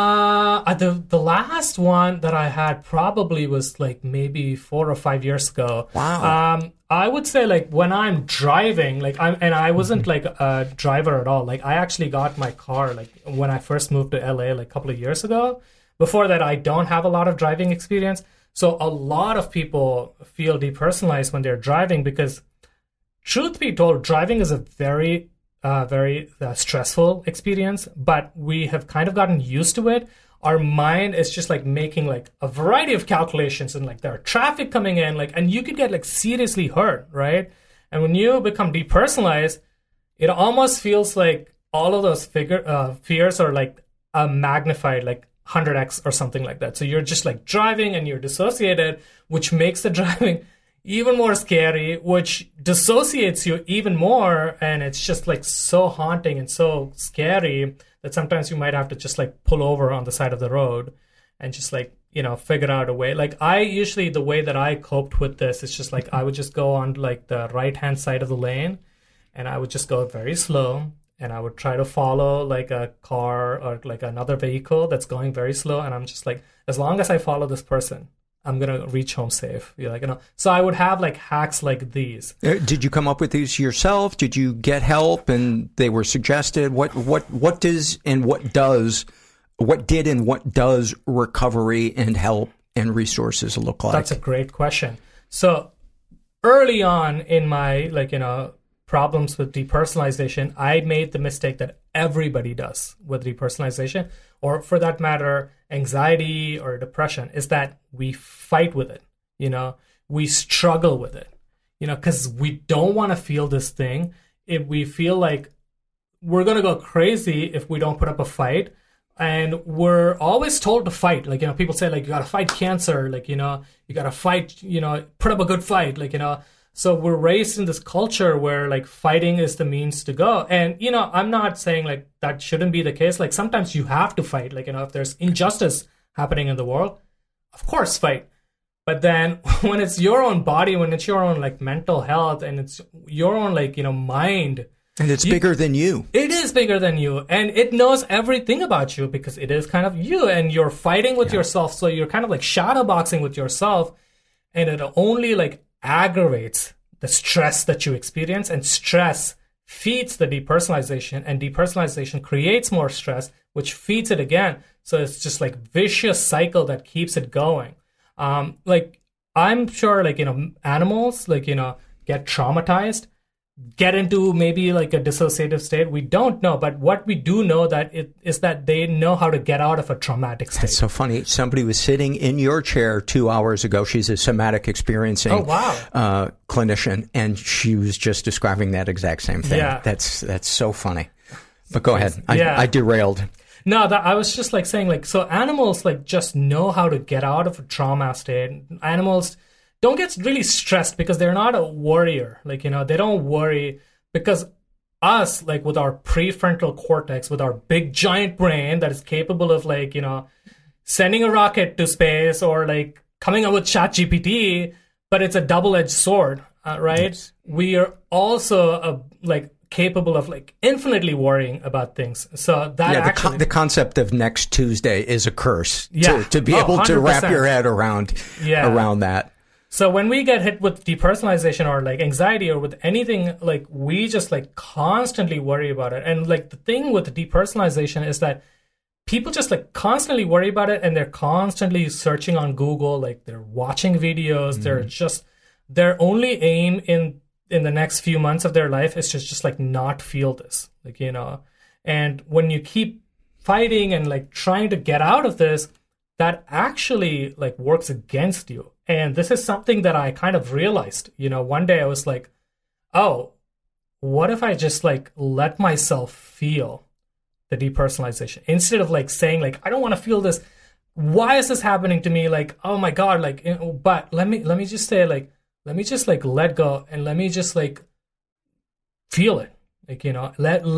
Uh, the, the last one that I had probably was like maybe four or five years ago. Wow. Um, I would say like when I'm driving, like I'm, and I wasn't like a driver at all. Like I actually got my car like when I first moved to L A like a couple of years ago. Before that, I don't have a lot of driving experience. So a lot of people feel depersonalized when they're driving because, truth be told, driving is a very, uh, very uh, stressful experience. But we have kind of gotten used to it. Our mind is just like making like a variety of calculations, and like there are traffic coming in, like, and you could get like seriously hurt, right? And when you become depersonalized, it almost feels like all of those figure uh, fears are like uh, magnified, like one hundred x or something like that. So you're just like driving and you're dissociated, which makes the driving even more scary, which dissociates you even more. And it's just like so haunting and so scary that sometimes you might have to just like pull over on the side of the road and just like, you know, figure out a way. Like I usually, the way that I coped with this is just like, I would just go on like the right-hand side of the lane and I would just go very slow. And I would try to follow like a car or like another vehicle that's going very slow. And I'm just like, as long as I follow this person, I'm going to reach home safe. You're like, you know, so I would have like hacks like these. Did you come up with these yourself? Did you get help and they were suggested? What, what, what does and what does, what did and what does recovery and help and resources look like? That's a great question. So early on in my, like, you know, problems with depersonalization, I made the mistake that everybody does with depersonalization, or for that matter, anxiety or depression, is that we fight with it. You know, we struggle with it, you know, because we don't want to feel this thing. If we feel like we're going to go crazy if we don't put up a fight. And we're always told to fight. Like, you know, people say like, you got to fight cancer. Like, you know, you got to fight, you know, put up a good fight. Like, you know, so we're raised in this culture where like fighting is the means to go. And, you know, I'm not saying like that shouldn't be the case. Like sometimes you have to fight. Like, you know, if there's injustice happening in the world, of course, fight. But then when it's your own body, when it's your own like mental health and it's your own like, you know, mind. And it's you, bigger than you. It is bigger than you. And it knows everything about you because it is kind of you. And you're fighting with yeah. yourself. So you're kind of like shadow boxing with yourself. And it only like aggravates the stress that you experience, and stress feeds the depersonalization, and depersonalization creates more stress, which feeds it again. So it's just like vicious cycle that keeps it going. Um, like I'm sure like, you know, animals, like, you know, get traumatized, get into maybe like a dissociative state. We don't know, but what we do know that it is that they know how to get out of a traumatic state. That's so funny. Somebody was sitting in your chair two hours ago. She's a somatic experiencing oh, wow. uh, clinician, and she was just describing that exact same thing. Yeah. That's that's so funny. But go ahead. I, yeah. I derailed. No, that I was just like saying like, so animals like just know how to get out of a trauma state. Animals don't get really stressed because they're not a warrior. Like, you know, they don't worry because us, like with our prefrontal cortex, with our big giant brain that is capable of like, you know, sending a rocket to space or like coming up with ChatGPT, but it's a double-edged sword, uh, right? Yes. We are also uh, like capable of like infinitely worrying about things. So that yeah, the, actually, con- the concept of next Tuesday is a curse. Yeah. To, to be oh, able one hundred percent. To wrap your head around yeah. around that. So when we get hit with depersonalization or like anxiety or with anything, like we just like constantly worry about it. And like the thing with depersonalization is that people just like constantly worry about it, and they're constantly searching on Google, like they're watching videos. Mm-hmm. They're just, their only aim in in the next few months of their life is just, just like not feel this, like, you know. And when you keep fighting and like trying to get out of this, that actually like works against you. And this is something that I kind of realized, you know, one day I was like, oh, what if I just like let myself feel the depersonalization instead of like saying like, I don't want to feel this. Why is this happening to me? Like, oh my God, like, you know, but let me, let me just say like, let me just like let go and let me just like feel it. Like, you know, let, let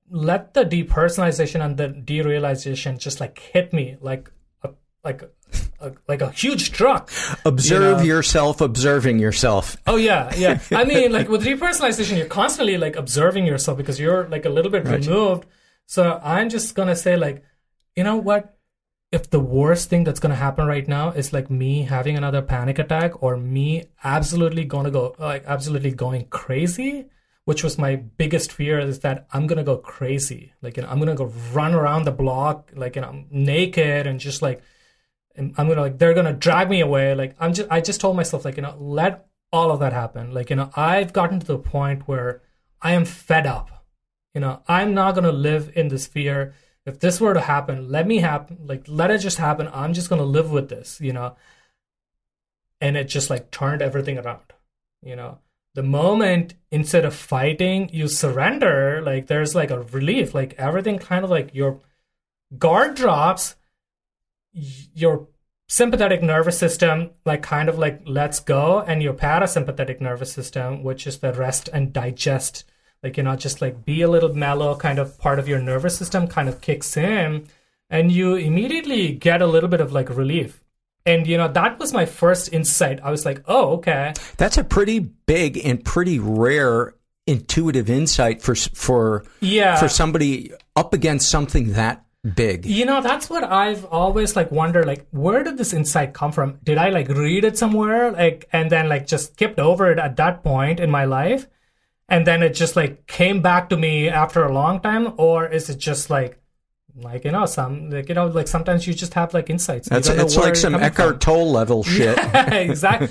let the depersonalization and the derealization just like hit me like a like a, like a huge truck. Observe you know? yourself observing yourself. Oh yeah, yeah. I mean, like with depersonalization, you're constantly like observing yourself because you're like a little bit right. removed. So I'm just gonna say like, you know what? If the worst thing that's gonna happen right now is like me having another panic attack or me absolutely gonna go like absolutely going crazy, which was my biggest fear, is that I'm gonna go crazy. Like, you know, I'm gonna go run around the block, like, you know, naked and just like, and I'm gonna like they're gonna drag me away. Like I'm just I just told myself like, you know, let all of that happen. Like, you know, I've gotten to the point where I am fed up. You know, I'm not gonna live in this fear. If this were to happen, let me happen. Like let it just happen. I'm just gonna live with this. You know, and it just like turned everything around. You know, the moment instead of fighting, you surrender. Like there's like a relief. Like everything kind of like your guard drops. Your sympathetic nervous system like kind of like lets go, and your parasympathetic nervous system, which is the rest and digest, like, you know, just like be a little mellow kind of part of your nervous system kind of kicks in, and you immediately get a little bit of like relief. And, you know, that was my first insight. I was like, oh, okay. That's a pretty big and pretty rare intuitive insight for for yeah. for somebody up against something that big. You know, that's what I've always like wondered, like, where did this insight come from? Did I like read it somewhere, like, and then like just skipped over it at that point in my life, and then it just like came back to me after a long time? Or is it just like like you know some like you know like sometimes you just have like insights. That's it's like some Eckhart Tolle level shit. Yeah, exactly.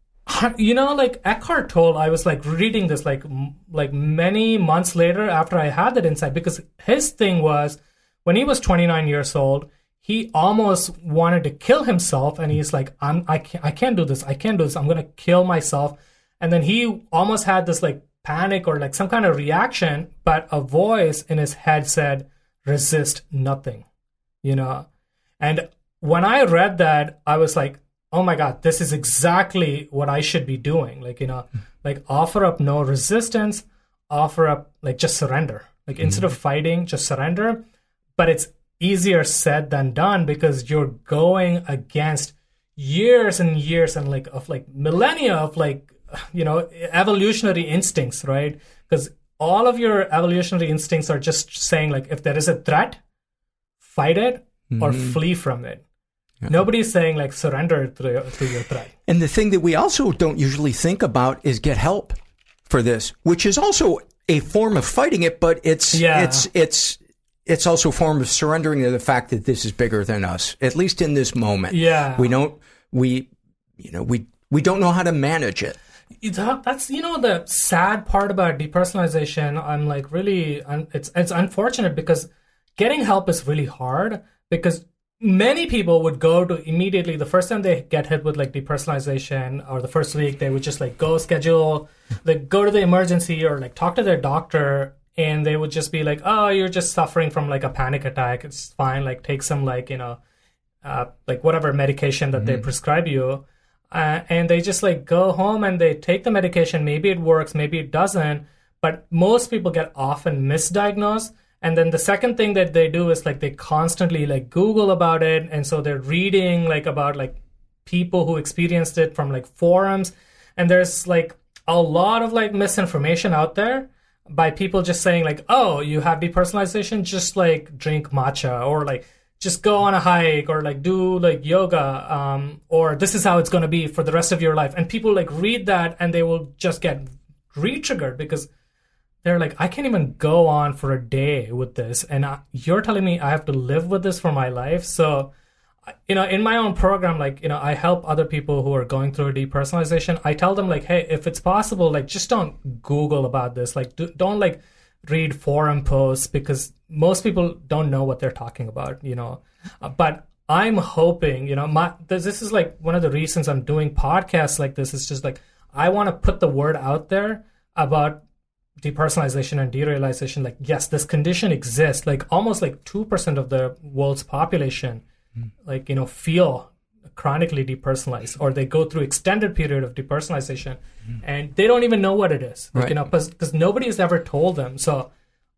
You know, like Eckhart Tolle, I was like reading this like m- like many months later after I had that insight, because his thing was, when he was twenty-nine years old, he almost wanted to kill himself, and he's like, I'm, I can't, I can't do this. I can't do this. I'm going to kill myself. And then he almost had this like panic or like some kind of reaction, but a voice in his head said, resist nothing, you know? And when I read that, I was like, oh my God, this is exactly what I should be doing. Like, you know, like offer up no resistance, offer up like just surrender. Like mm-hmm. instead of fighting, just surrender. But it's easier said than done, because you're going against years and years and like of like millennia of like, you know, evolutionary instincts, right? Because all of your evolutionary instincts are just saying like, if there is a threat, fight it or mm-hmm. flee from it. Yeah. Nobody's saying like surrender to, to your threat. And the thing that we also don't usually think about is get help for this, which is also a form of fighting it, but it's yeah. it's it's it's also a form of surrendering to the fact that this is bigger than us, at least in this moment. Yeah. We don't, we, you know, we, we don't know how to manage it. That's, you know, the sad part about depersonalization. I'm like really, it's, it's unfortunate because getting help is really hard, because many people would go to immediately, the first time they get hit with like depersonalization or the first week, they would just like go schedule, like go to the emergency or like talk to their doctor. And they would just be like, oh, you're just suffering from like a panic attack. It's fine. Like take some like, you know, uh, like whatever medication that mm-hmm. they prescribe you. Uh, and they just like go home and they take the medication. Maybe it works, maybe it doesn't. But most people get often misdiagnosed. And then the second thing that they do is like they constantly like Google about it. And so they're reading like about like people who experienced it from like forums. And there's like a lot of like misinformation out there by people just saying like, oh, you have depersonalization, just like drink matcha, or like just go on a hike, or like do like yoga, um, or this is how it's going to be for the rest of your life. And people like read that and they will just get re-triggered because they're like, I can't even go on for a day with this. And I, you're telling me I have to live with this for my life. So, you know, in my own program, like, you know, I help other people who are going through depersonalization. I tell them like, hey, if it's possible, like, just don't Google about this. Like, do, don't like read forum posts, because most people don't know what they're talking about, you know. Uh, but I'm hoping, you know, my, this, this is like one of the reasons I'm doing podcasts like this. It's just like, I want to put the word out there about depersonalization and derealization. Like, yes, this condition exists. Like almost like two percent of the world's population like, you know, feel chronically depersonalized, or they go through extended period of depersonalization mm. and they don't even know what it is. Like, right. you know, because nobody has ever told them. So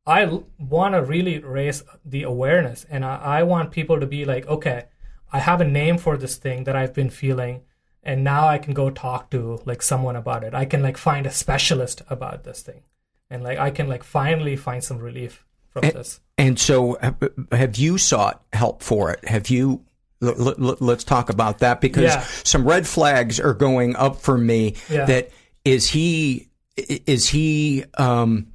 I l- want to really raise the awareness, and I, I want people to be like, okay, I have a name for this thing that I've been feeling, and now I can go talk to like someone about it. I can like find a specialist about this thing, and like I can like finally find some relief from and, this. And so, have you sought help for it? Have you? L- l- let's talk about that, because yeah. some red flags are going up for me. Yeah. That is he is he um,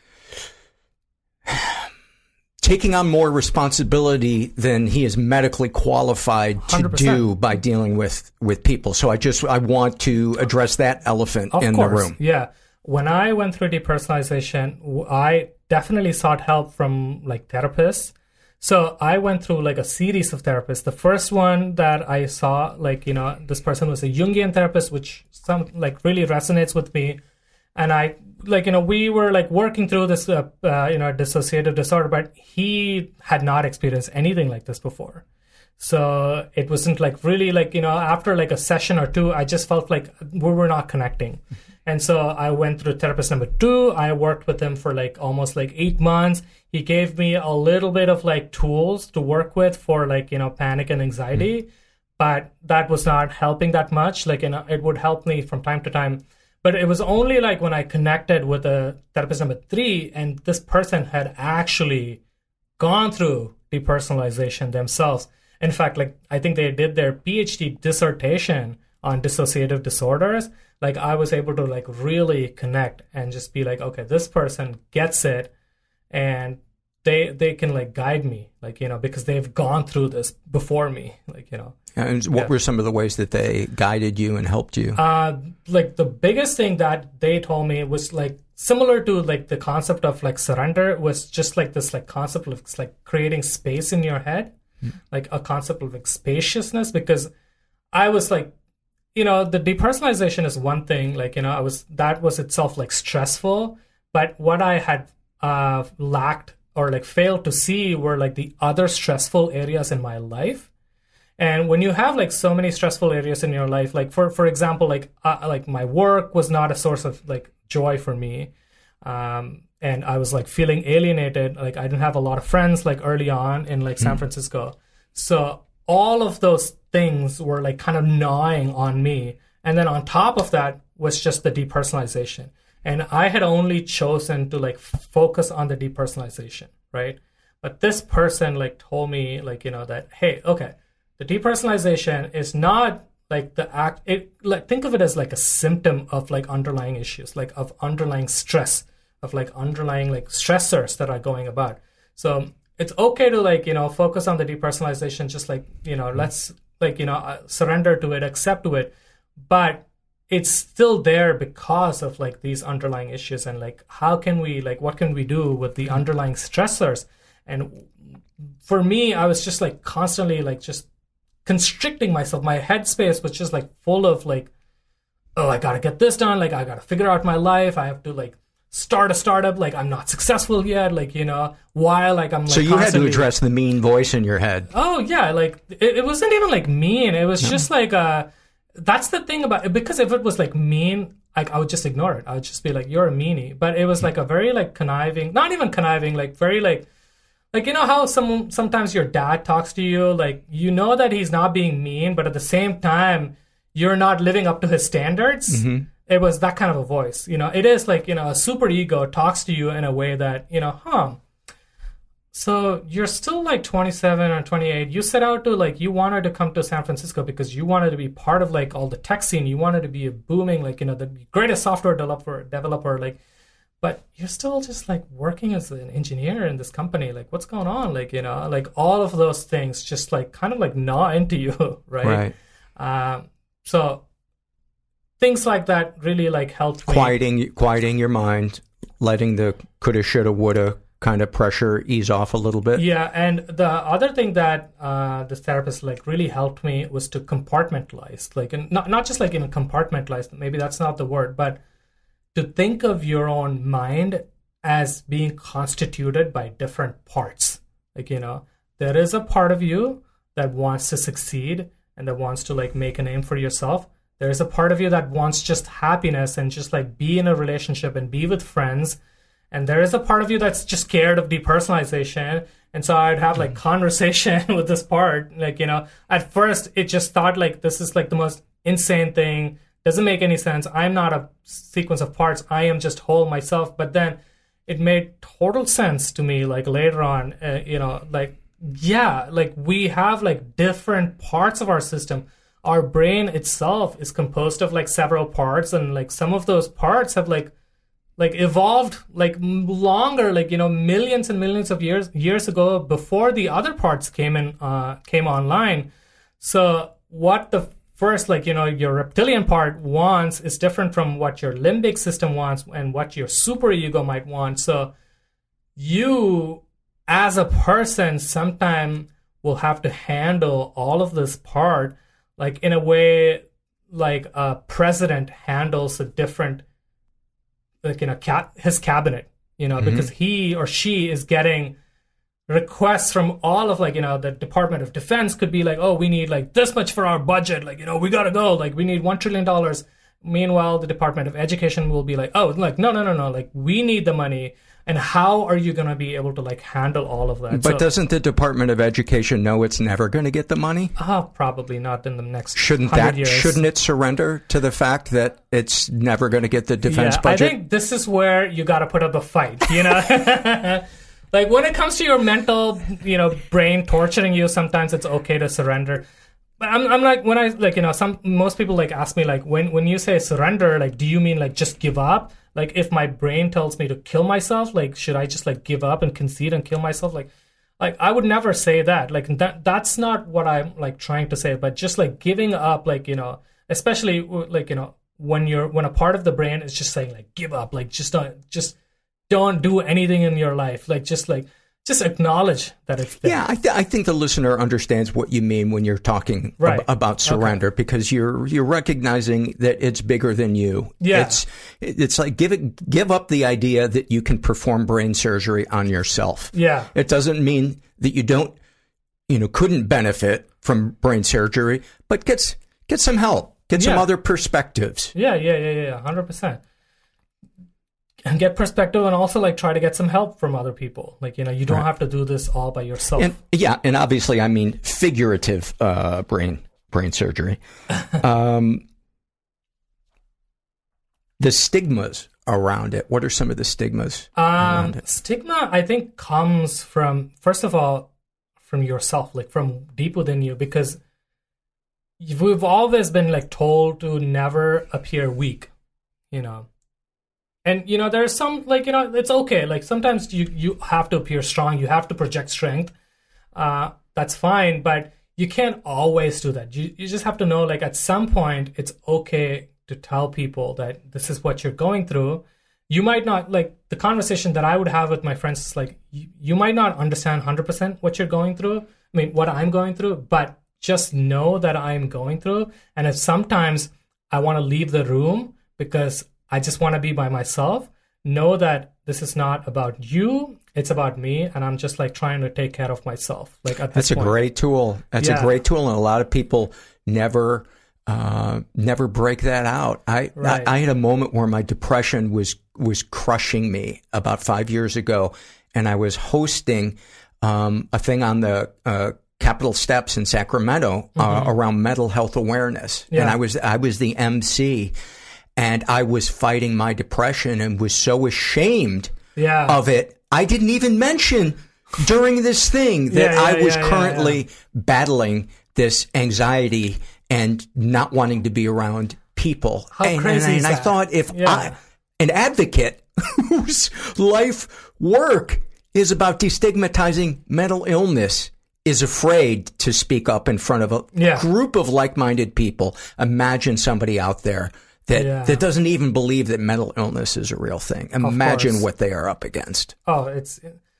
taking on more responsibility than he is medically qualified to one hundred percent do by dealing with, with people. So I just I want to address that elephant of in course. the room. Yeah. When I went through depersonalization, I definitely sought help from like therapists. So I went through like a series of therapists. The first one that I saw, like, you know, this person was a Jungian therapist, which some like really resonates with me. And I, like, you know, we were like working through this, uh, uh, you know, dissociative disorder, but he had not experienced anything like this before. So it wasn't like really like, you know, after like a session or two, I just felt like we were not connecting. And so I went through therapist number two. I worked with him for like almost like eight months. He gave me a little bit of like tools to work with for like, you know, panic and anxiety, mm-hmm. but that was not helping that much. Like, you know, it would help me from time to time. But it was only like when I connected with a therapist number three, and this person had actually gone through depersonalization themselves. In fact, like I think they did their PhD dissertation on dissociative disorders. Like I was able to like really connect and just be like, okay, this person gets it, and they they can like guide me, like, you know, because they've gone through this before me, like, you know. And what yeah. were some of the ways that they guided you and helped you? Uh, like the biggest thing that they told me was like similar to like the concept of like surrender, was just like this like concept of like creating space in your head, mm. like a concept of like spaciousness. Because I was like, you know, the depersonalization is one thing, like, you know, I was, that was itself like stressful, but what I had uh, lacked or like failed to see were like the other stressful areas in my life. And when you have like so many stressful areas in your life, like for, for example, like, uh, like my work was not a source of like joy for me. Um, and I was like feeling alienated. Like I didn't have a lot of friends like early on in like San mm. Francisco. So all of those things were like kind of gnawing on me. And then on top of that was just the depersonalization. And I had only chosen to like focus on the depersonalization, right? But this person like told me like, you know, that, hey, okay, the depersonalization is not like the act, it like think of it as like a symptom of like underlying issues, like of underlying stress, of like underlying like stressors that are going about. So it's okay to like, you know, focus on the depersonalization, just like, you know, let's like, you know, uh, surrender to it, accept to it. But it's still there because of like these underlying issues. And like, how can we, like, what can we do with the underlying stressors? And for me, I was just like constantly like just constricting myself. My headspace was just like full of like, oh, I got to get this done. Like, I got to figure out my life. I have to like start a startup. Like, I'm not successful yet. Like, you know, while like I'm like, so you had to address the mean voice in your head. Oh yeah. Like it, it wasn't even like mean. It was no. just like, uh, that's the thing about it, because if it was like mean, like I would just ignore it. I would just be like, you're a meanie. But it was like a very like conniving, not even conniving, like very like, like, you know how some sometimes your dad talks to you, like, you know that he's not being mean, but at the same time, you're not living up to his standards. Mm-hmm. It was that kind of a voice. You know, it is like, you know, a super ego talks to you in a way that, you know, huh, so you're still like twenty-seven or twenty-eight. You set out to like, you wanted to come to San Francisco because you wanted to be part of like all the tech scene. You wanted to be a booming, like, you know, the greatest software developer, developer, like, but you're still just like working as an engineer in this company. Like, what's going on? Like, you know, like all of those things just like kind of like gnaw into you, right? Right. Um, so things like that really like helped me. Quieting, quieting your mind, letting the coulda, shoulda, woulda kind of pressure ease off a little bit. Yeah, and the other thing that uh, this therapist like really helped me was to compartmentalize, like, and not not just like in a compartmentalize. Maybe that's not the word, but to think of your own mind as being constituted by different parts. Like, you know, there is a part of you that wants to succeed and that wants to like make a name for yourself. There's a part of you that wants just happiness and just like be in a relationship and be with friends And there is a part of you that's just scared of depersonalization. And so I'd have like conversation with this part. Like, you know, at first it just thought like, this is like the most insane thing. Doesn't make any sense. I'm not a sequence of parts. I am just whole myself. But then it made total sense to me, like later on, uh, you know, like, yeah, like we have like different parts of our system. Our brain itself is composed of like several parts, and like some of those parts have like like evolved like longer, like, you know, millions and millions of years years ago before the other parts came in uh came online. So what the first, like, you know, your reptilian part wants is different from what your limbic system wants and what your superego might want. So you as a person sometime will have to handle all of this part like in a way like a president handles a different, like, you know, ca- his cabinet, you know, mm-hmm. because he or she is getting requests from all of, like, you know, the Department of Defense could be like, oh, we need like this much for our budget. Like, you know, we got to go. Like, we need one trillion dollars. Meanwhile, the Department of Education will be like, oh, like, no, no, no, no. Like, we need the money. And how are you going to be able to like handle all of that? But so, doesn't the Department of Education know it's never going to get the money? Oh, probably not in the next shouldn't that years. Shouldn't it surrender to the fact that it's never going to get the defense yeah, budget? I think this is where you got to put up a fight, you know? Like when it comes to your mental, you know, brain torturing you, sometimes it's okay to surrender. But I'm, I'm like, when I, like, you know, some, most people like ask me like, when, when you say surrender, like, do you mean like just give up? Like if my brain tells me to kill myself, like, should I just like give up and concede and kill myself? Like, like I would never say that. Like that, that's not what I'm like trying to say, but just like giving up, like, you know, especially like, you know, when you're, when a part of the brain is just saying like, give up, like, just don't, just don't do anything in your life. Like, just like, just acknowledge that it's there. Yeah, I, th- I think the listener understands what you mean when you're talking right. ab- about surrender, okay. because you're you're recognizing that it's bigger than you. Yeah. It's it's like give it give up the idea that you can perform brain surgery on yourself. Yeah. It doesn't mean that you don't, you know, couldn't benefit from brain surgery, but get get some help, get some yeah. other perspectives. Yeah, yeah, yeah, yeah, one hundred percent. And get perspective, and also like try to get some help from other people. Like, you know, you don't right. have to do this all by yourself. And, yeah, and obviously, I mean figurative uh, brain brain surgery. um, the stigmas around it. What are some of the stigmas um, around it? Stigma, I think, comes from, first of all, from yourself, like from deep within you, because we've always been like told to never appear weak, you know. And, you know, there's some, like, you know, it's okay. Like, sometimes you, you have to appear strong. You have to project strength. Uh, that's fine. But you can't always do that. You, you just have to know, like, at some point, it's okay to tell people that this is what you're going through. You might not, like, the conversation that I would have with my friends is, like, you, you might not understand one hundred percent what you're going through. I mean, what I'm going through. But just know that I'm going through. And if sometimes I want to leave the room because I just want to be by myself, know that this is not about you, it's about me, and I'm just like trying to take care of myself. Like at this That's a point. great tool. That's yeah. a great tool, and a lot of people never uh, never break that out. I, right. I I had a moment where my depression was was crushing me about five years ago, and I was hosting um, a thing on the uh, Capitol steps in Sacramento uh, mm-hmm. around mental health awareness, yeah. and I was I was the M C. And I was fighting my depression and was so ashamed yeah. of it. I didn't even mention during this thing that yeah, yeah, I was yeah, currently yeah, yeah. battling this anxiety and not wanting to be around people. How and, crazy and, is and that? I thought if yeah. I, an advocate whose life work is about destigmatizing mental illness, is afraid to speak up in front of a yeah. group of like-minded people, imagine somebody out there That yeah. that doesn't even believe that mental illness is a real thing. Imagine what they are up against. Oh, it's.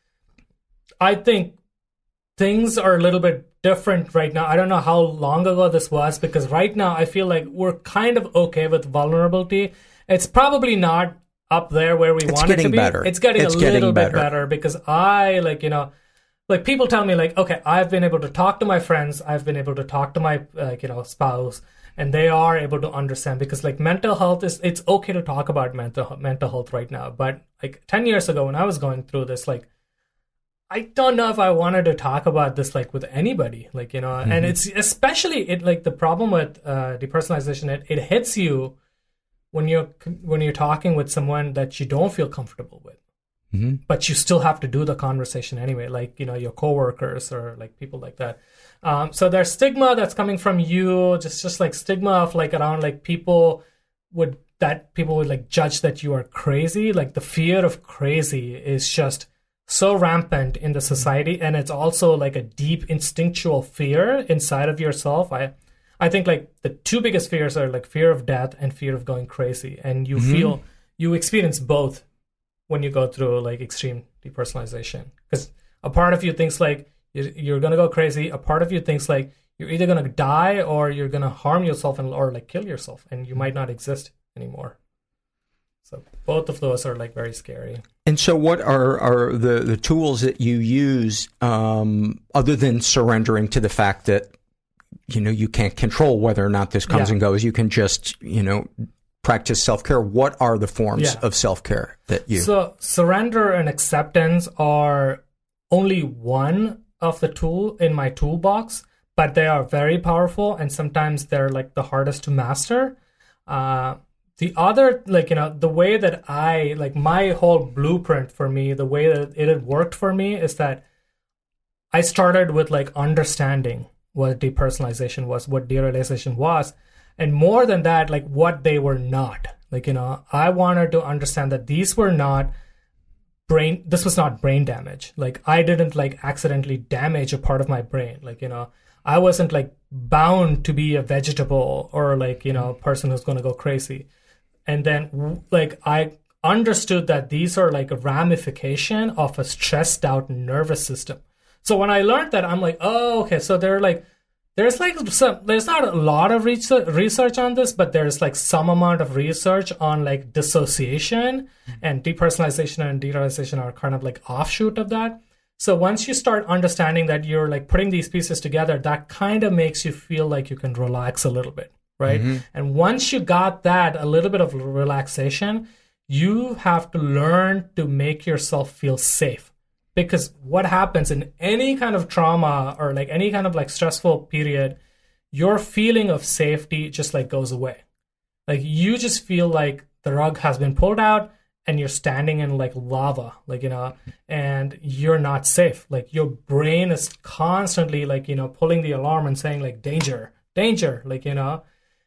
I think things are a little bit different right now. I don't know how long ago this was, because right now I feel like we're kind of okay with vulnerability. It's probably not up there where we it's want it to be. Better. It's getting it's a getting little better. bit better, because I, like, you know, like people tell me like, okay, I've been able to talk to my friends. I've been able to talk to my, like, you know, spouse. and they are able to understand, because like mental health is, it's okay to talk about mental mental health right now, but like ten years ago when I was going through this, like I don't know if I wanted to talk about this like with anybody, like, you know, mm-hmm. and it's especially it like the problem with uh, depersonalization, it, it hits you when you're when you're talking with someone that you don't feel comfortable with. Mm-hmm. But you still have to do the conversation anyway, like, you know, your coworkers or like people like that. Um, so there's stigma that's coming from you, just just like stigma of like around like people would that people would like judge that you are crazy. Like the fear of crazy is just so rampant in the society, and it's also like a deep instinctual fear inside of yourself. I I think like the two biggest fears are like fear of death and fear of going crazy, and you mm-hmm. feel you experience both when you go through like extreme depersonalization, because a part of you thinks like you're, you're gonna go crazy, a part of you thinks like you're either gonna die or you're gonna harm yourself and or like kill yourself, and you might not exist anymore. So both of those are like very scary. And so what are, are the, the tools that you use um, other than surrendering to the fact that, you know, you can't control whether or not this comes yeah. and goes, you can just, you know, practice self-care? What are the forms yeah. of self-care that you... So surrender and acceptance are only one of the tool in my toolbox, but they are very powerful, and sometimes they're like the hardest to master. Uh, the other, like, you know, the way that I, like my whole blueprint for me, the way that it had worked for me is that I started with like understanding what depersonalization was, what derealization was. And more than that, like what they were not. Like, you know, I wanted to understand that these were not brain, this was not brain damage. Like I didn't like accidentally damage a part of my brain. Like, you know, I wasn't like bound to be a vegetable or like, you know, a person who's going to go crazy. And then like I understood that these are like a ramification of a stressed out nervous system. So when I learned that, I'm like, oh, okay. So they're like, There's like some, there's not a lot of research, research on this, but there's like some amount of research on like dissociation, and depersonalization and derealization are kind of like offshoot of that. So once you start understanding that you're like putting these pieces together, that kind of makes you feel like you can relax a little bit, right? Mm-hmm. And once you got that, a little bit of relaxation, you have to learn to make yourself feel safe. Because what happens in any kind of trauma or like any kind of like stressful period, your feeling of safety just like goes away. Like you just feel like the rug has been pulled out and you're standing in like lava, like, you know, and you're not safe. Like your brain is constantly like, you know, pulling the alarm and saying like danger, danger, like, you know,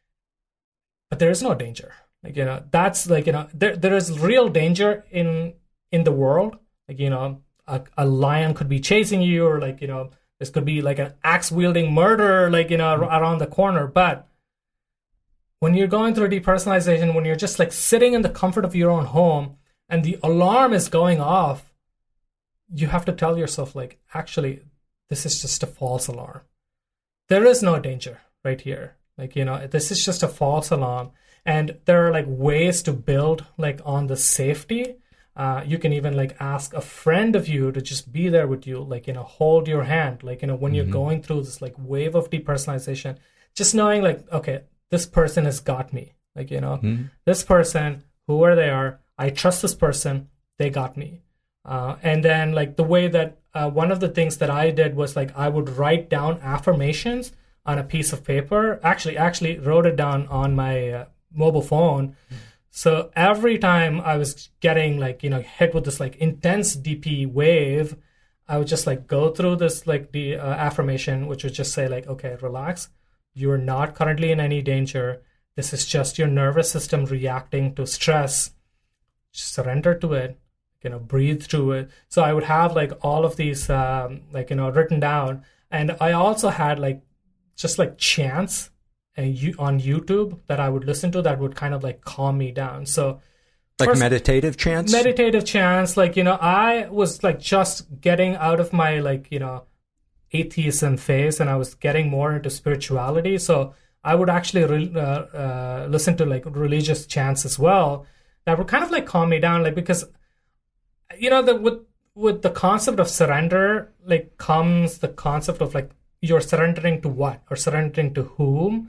but there is no danger. Like, you know, that's like, you know, there there is real danger in in the world. Like, you know, A, a lion could be chasing you, or like, you know, this could be like an axe wielding murderer, like, you know, around the corner. But when you're going through depersonalization, when you're just like sitting in the comfort of your own home and the alarm is going off, you have to tell yourself like, actually, this is just a false alarm. There is no danger right here. Like, you know, this is just a false alarm. And there are like ways to build like on the safety. Uh, you can even like ask a friend of you to just be there with you, like, you know, hold your hand, like, you know, when mm-hmm. you're going through this like wave of depersonalization, just knowing like, okay, this person has got me, like, you know, mm-hmm. this person, whoever they are, I trust this person, they got me. Uh, and then like the way that uh, one of the things that I did was like, I would write down affirmations on a piece of paper, actually, actually wrote it down on my uh, mobile phone. Mm-hmm. So every time I was getting like, you know, hit with this like intense D P wave, I would just like go through this like the uh, affirmation, which would just say like, okay, relax. You are not currently in any danger. This is just your nervous system reacting to stress. Just surrender to it, you know, breathe through it. So I would have like all of these um, like, you know, written down. And I also had like just like chants and you, on YouTube that I would listen to that would kind of like calm me down. So like first, meditative chants? Meditative chants. Like, you know, I was like just getting out of my like, you know, atheism phase, and I was getting more into spirituality. So I would actually re- uh, uh, listen to like religious chants as well that would kind of like calm me down. Like, because, you know, the, with, with the concept of surrender, like comes the concept of like, you're surrendering to what or surrendering to whom.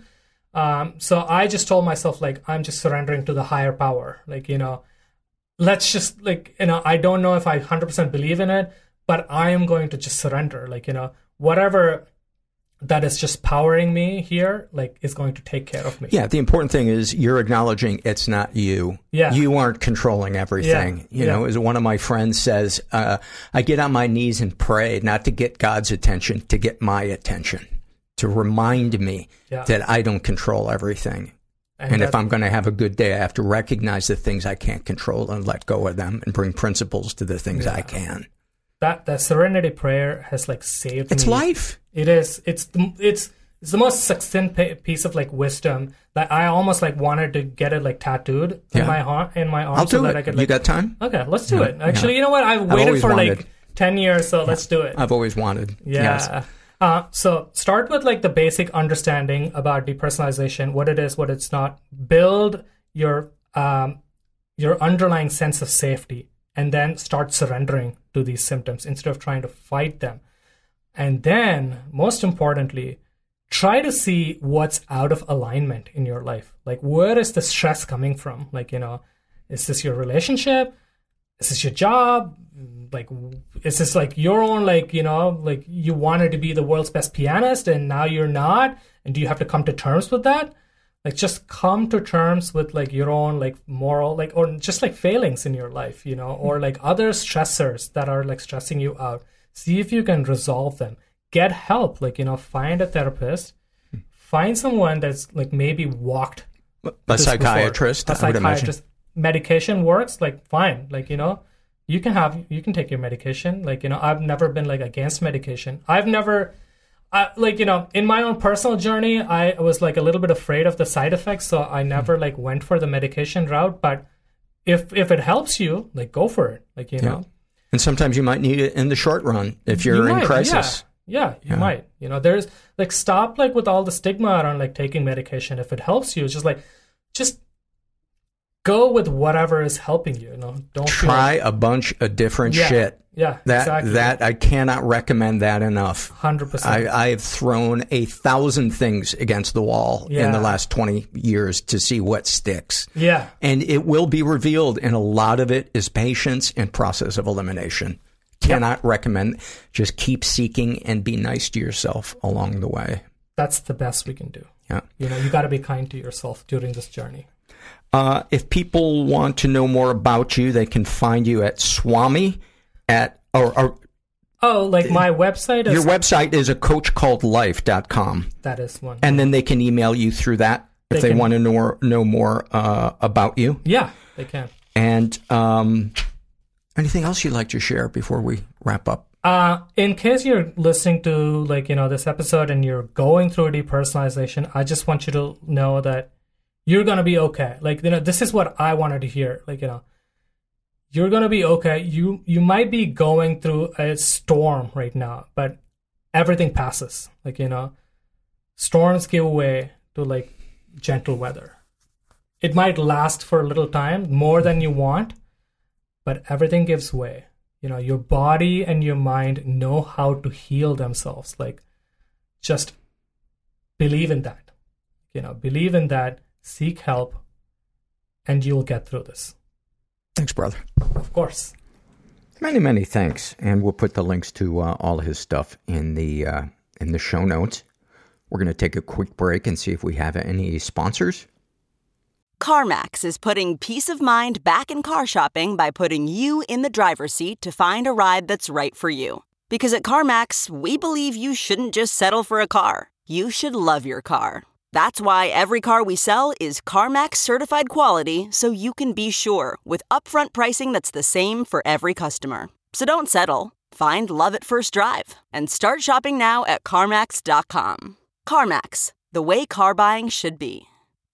Um, so I just told myself, like, I'm just surrendering to the higher power. Like, you know, let's just, like, you know, I don't know if I one hundred percent believe in it, but I am going to just surrender. Like, you know, whatever that is just powering me here, like, is going to take care of me. Yeah, the important thing is you're acknowledging it's not you. Yeah. You aren't controlling everything. Yeah. You yeah. know, as one of my friends says, uh, I get on my knees and pray, not to get God's attention, to get my attention, to remind me yeah. that I don't control everything. And, and if I'm going to have a good day, I have to recognize the things I can't control and let go of them and bring principles to the things yeah. I can. That that serenity prayer has like saved it's me. It's life. It is. It's the, it's it's the most succinct piece of like wisdom that I almost like wanted to get it like tattooed yeah. in my heart in my arm. I'll so do that it. I could, like, you got time? Okay, let's do yeah. it. Actually, yeah. you know what? I've waited I've for wanted. like ten years, so yeah. let's do it. I've always wanted. Yeah. Yes. Uh, so start with like the basic understanding about depersonalization, what it is, what it's not. Build your um, your underlying sense of safety, and then start surrendering to these symptoms instead of trying to fight them. And then, most importantly, try to see what's out of alignment in your life. Like, where is the stress coming from? Like, you know, is this your relationship? Is this your job? Like, is this like your own, like, you know, like you wanted to be the world's best pianist and now you're not? And do you have to come to terms with that? Like, just come to terms with like your own like moral, like, or just like failings in your life, you know, or like other stressors that are like stressing you out. See if you can resolve them. Get help, like, you know, find a therapist, find someone that's like maybe walked a psychiatrist. Before. A psychiatrist. Medication works, like, fine, like, you know, you can have you can take your medication. Like, you know, I've never been like against medication. I've never. I, like, you know, in my own personal journey, I was like a little bit afraid of the side effects, so I never like went for the medication route. But if if it helps you, like, go for it. Like, you yeah. know. And sometimes you might need it in the short run if you're you in might, crisis. Yeah, yeah you yeah. might. You know, there's like stop like with all the stigma around like taking medication. If it helps you, it's just like just go with whatever is helping you. You know, don't try feel like, a bunch of different yeah. shit. Yeah, that exactly. that I cannot recommend that enough. one hundred percent. I, I have thrown a thousand things against the wall yeah. in the last twenty years to see what sticks. Yeah. And it will be revealed, and a lot of it is patience and process of elimination. Cannot yep. recommend. Just keep seeking and be nice to yourself along the way. That's the best we can do. Yeah. You know, you got to be kind to yourself during this journey. Uh, if people want to know more about you, they can find you at Swami. At or, or oh, like my website is... Your website is a coach called life dot com. That is one. And then they can email you through that if they, they can, want to know, know more uh, about you. Yeah, they can. And um, anything else you'd like to share before we wrap up? Uh, in case you're listening to, like, you know, this episode and you're going through depersonalization, I just want you to know that you're going to be okay. Like, you know, this is what I wanted to hear. Like, you know, you're going to be okay. You you might be going through a storm right now, but everything passes. Like, you know, storms give way to like gentle weather. It might last for a little time, more than you want, but everything gives way. You know, your body and your mind know how to heal themselves. Like, just believe in that. You know, believe in that, seek help, and you'll get through this. Thanks, brother. Of course. Many, many thanks. And we'll put the links to uh, all his stuff in the uh, in the show notes. We're going to take a quick break and see if we have any sponsors. CarMax is putting peace of mind back in car shopping by putting you in the driver's seat to find a ride that's right for you. Because at CarMax, we believe you shouldn't just settle for a car. You should love your car. That's why every car we sell is CarMax certified quality, so you can be sure with upfront pricing that's the same for every customer. So don't settle. Find love at first drive and start shopping now at CarMax dot com. CarMax, the way car buying should be.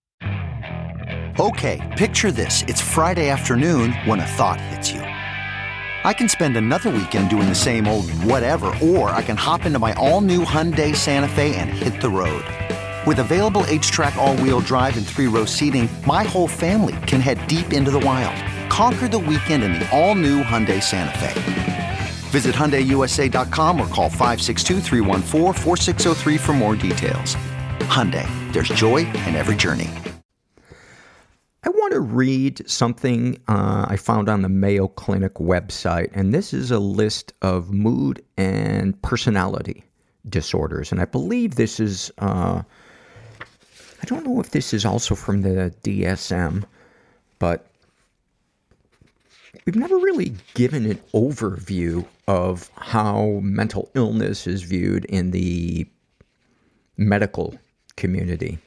Okay, picture this. It's Friday afternoon when a thought hits you. I can spend another weekend doing the same old whatever, or I can hop into my all-new Hyundai Santa Fe and hit the road. With available H-Track all-wheel drive and three-row seating, my whole family can head deep into the wild. Conquer the weekend in the all-new Hyundai Santa Fe. Visit Hyundai U S A dot com or call five six two, three one four, four six zero three for more details. Hyundai, there's joy in every journey. I want to read something uh, I found on the Mayo Clinic website, and this is a list of mood and personality disorders. And I believe this is, uh, I don't know if this is also from the D S M, but we've never really given an overview of how mental illness is viewed in the medical community.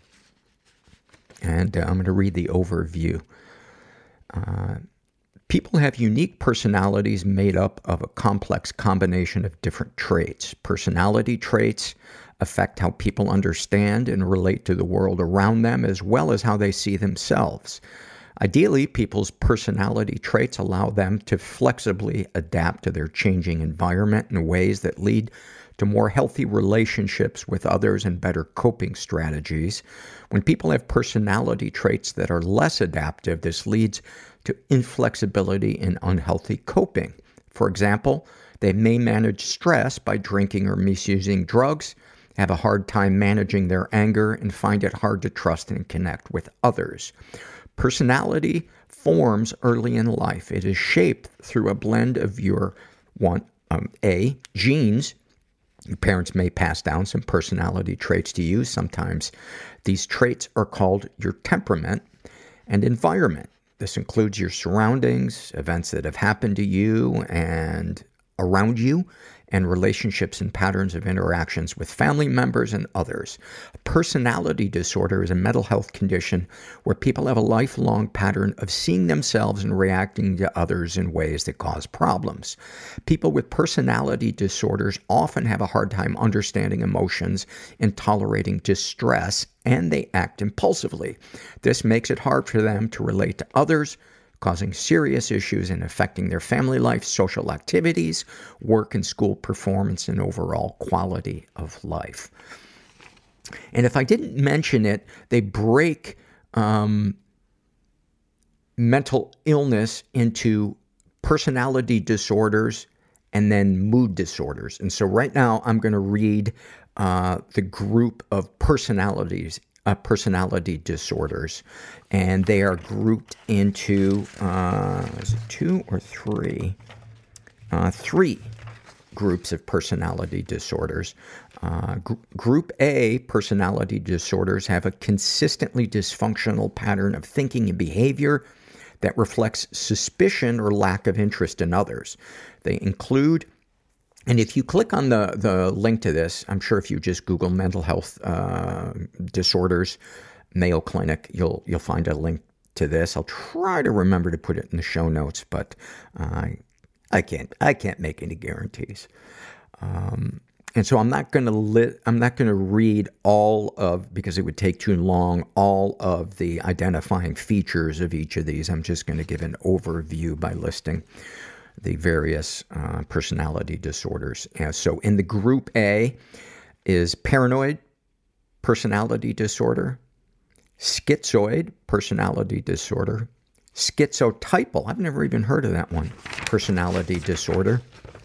And uh, I'm going to read the overview. Uh, people have unique personalities made up of a complex combination of different traits. Personality traits affect how people understand and relate to the world around them, as well as how they see themselves. Ideally, people's personality traits allow them to flexibly adapt to their changing environment in ways that lead to more healthy relationships with others and better coping strategies. When people have personality traits that are less adaptive, this leads to inflexibility and unhealthy coping. For example, they may manage stress by drinking or misusing drugs, have a hard time managing their anger, and find it hard to trust and connect with others. Personality forms early in life. It is shaped through a blend of your one, um, A, genes. Your parents may pass down some personality traits to you. Sometimes these traits are called your temperament and environment. This includes your surroundings, events that have happened to you and around you, and relationships and patterns of interactions with family members and others. Personality disorder is a mental health condition where people have a lifelong pattern of seeing themselves and reacting to others in ways that cause problems. People with personality disorders often have a hard time understanding emotions and tolerating distress, and they act impulsively. This makes it hard for them to relate to others, causing serious issues and affecting their family life, social activities, work and school performance, and overall quality of life. And if I didn't mention it, they break um, mental illness into personality disorders and then mood disorders. And so right now I'm going to read uh, the group of personalities Uh, personality disorders, and they are grouped into uh, is it two or three? Uh, three groups of personality disorders. Uh, gr- group A personality disorders have a consistently dysfunctional pattern of thinking and behavior that reflects suspicion or lack of interest in others. They include And if you click on the, the link to this, I'm sure if you just Google mental health uh, disorders, Mayo Clinic, you'll you'll find a link to this. I'll try to remember to put it in the show notes, but uh, I can't I can't make any guarantees. Um, and so I'm not going to li- I'm not going to read all of, because it would take too long, all of the identifying features of each of these. I'm just going to give an overview by listing the various uh, personality disorders. And so in the group A is paranoid personality disorder, schizoid personality disorder, schizotypal, I've never even heard of that one, personality disorder.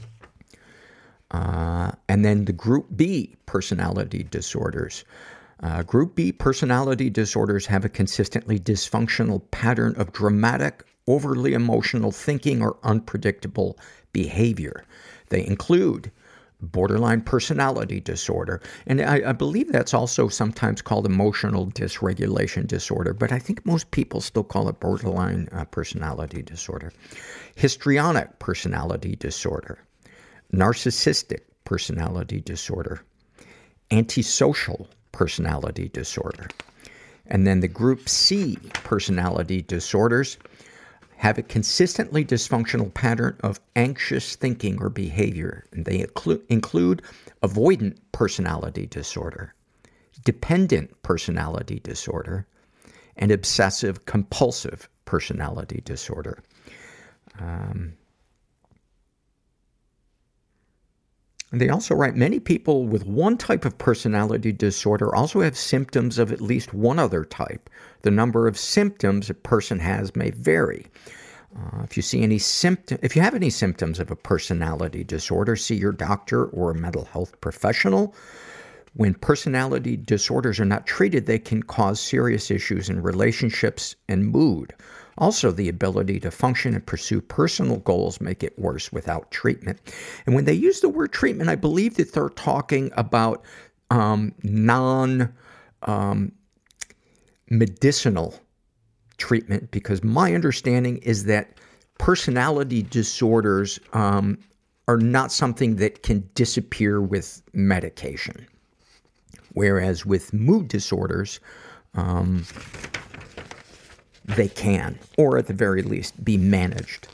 Uh, and then the group B personality disorders. Uh, group B personality disorders have a consistently dysfunctional pattern of dramatic, overly emotional thinking or unpredictable behavior. They include borderline personality disorder, and I, I believe that's also sometimes called emotional dysregulation disorder, but I think most people still call it borderline uh, personality disorder. Histrionic personality disorder, narcissistic personality disorder, antisocial personality disorder. And then the group C personality disorders have a consistently dysfunctional pattern of anxious thinking or behavior. And they inclu- include avoidant personality disorder, dependent personality disorder, and obsessive compulsive personality disorder. Um, and they also write, many people with one type of personality disorder also have symptoms of at least one other type. The number of symptoms a person has may vary. Uh, if you see any symptom, if you have any symptoms of a personality disorder, see your doctor or a mental health professional. When personality disorders are not treated, they can cause serious issues in relationships and mood. Also, the ability to function and pursue personal goals make it worse without treatment. And when they use the word treatment, I believe that they're talking about um, non um, medicinal treatment, because my understanding is that personality disorders um, are not something that can disappear with medication. Whereas with mood disorders, um, they can, or at the very least, be managed.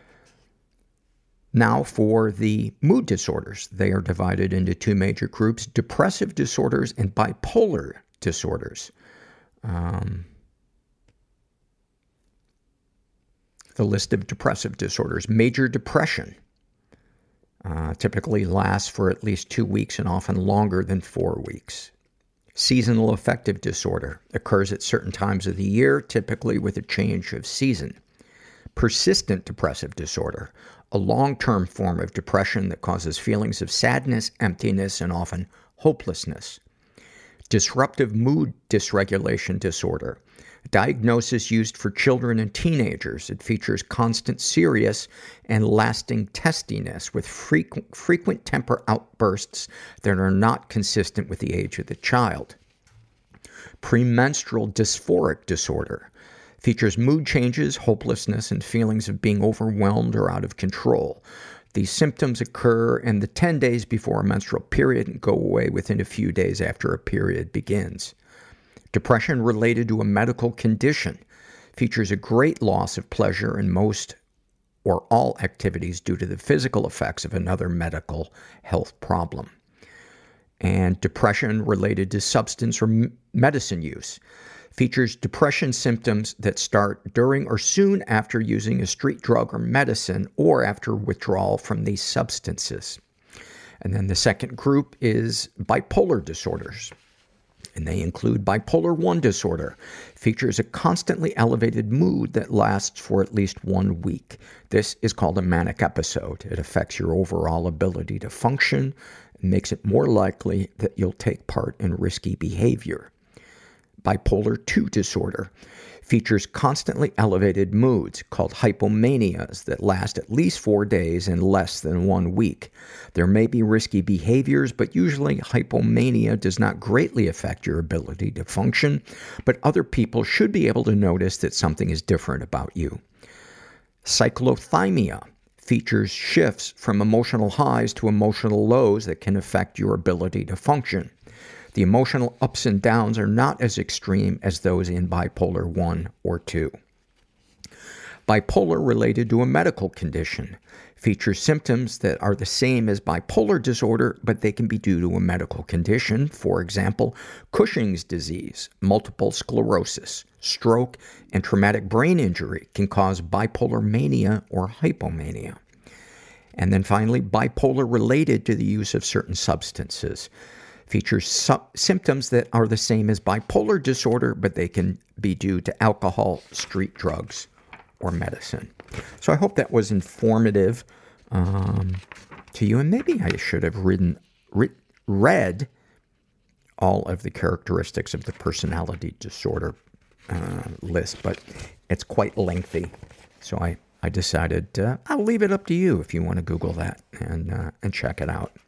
Now for the mood disorders. They are divided into two major groups: depressive disorders and bipolar disorders. Um, the list of depressive disorders: major depression. Uh, typically lasts for at least two weeks and often longer than four weeks. Seasonal affective disorder occurs at certain times of the year, typically with a change of season. Persistent depressive disorder, a long-term form of depression that causes feelings of sadness, emptiness, and often hopelessness. Disruptive mood dysregulation disorder, a diagnosis used for children and teenagers. It features constant serious and lasting testiness with frequent, frequent temper outbursts that are not consistent with the age of the child. Premenstrual dysphoric disorder features mood changes, hopelessness, and feelings of being overwhelmed or out of control. These symptoms occur in the ten days before a menstrual period and go away within a few days after a period begins. Depression related to a medical condition features a great loss of pleasure in most or all activities due to the physical effects of another medical health problem. And depression related to substance or m- medicine use features depression symptoms that start during or soon after using a street drug or medicine, or after withdrawal from these substances. And then the second group is bipolar disorders. And they include bipolar one disorder. Features a constantly elevated mood that lasts for at least one week. This is called a manic episode. It affects your overall ability to function and makes it more likely that you'll take part in risky behavior. Bipolar two disorder features constantly elevated moods called hypomanias that last at least four days and less than one week. There may be risky behaviors, but usually hypomania does not greatly affect your ability to function, but other people should be able to notice that something is different about you. Cyclothymia features shifts from emotional highs to emotional lows that can affect your ability to function. The emotional ups and downs are not as extreme as those in bipolar one or two. Bipolar related to a medical condition features symptoms that are the same as bipolar disorder, but they can be due to a medical condition. For example, Cushing's disease, multiple sclerosis, stroke, and traumatic brain injury can cause bipolar mania or hypomania. And then finally, bipolar related to the use of certain substances. Features su- symptoms that are the same as bipolar disorder, but they can be due to alcohol, street drugs, or medicine. So I hope that was informative um, to you. And maybe I should have written, re- read all of the characteristics of the personality disorder uh, list, but it's quite lengthy. So I, I decided uh, I'll leave it up to you if you want to Google that and uh, and check it out.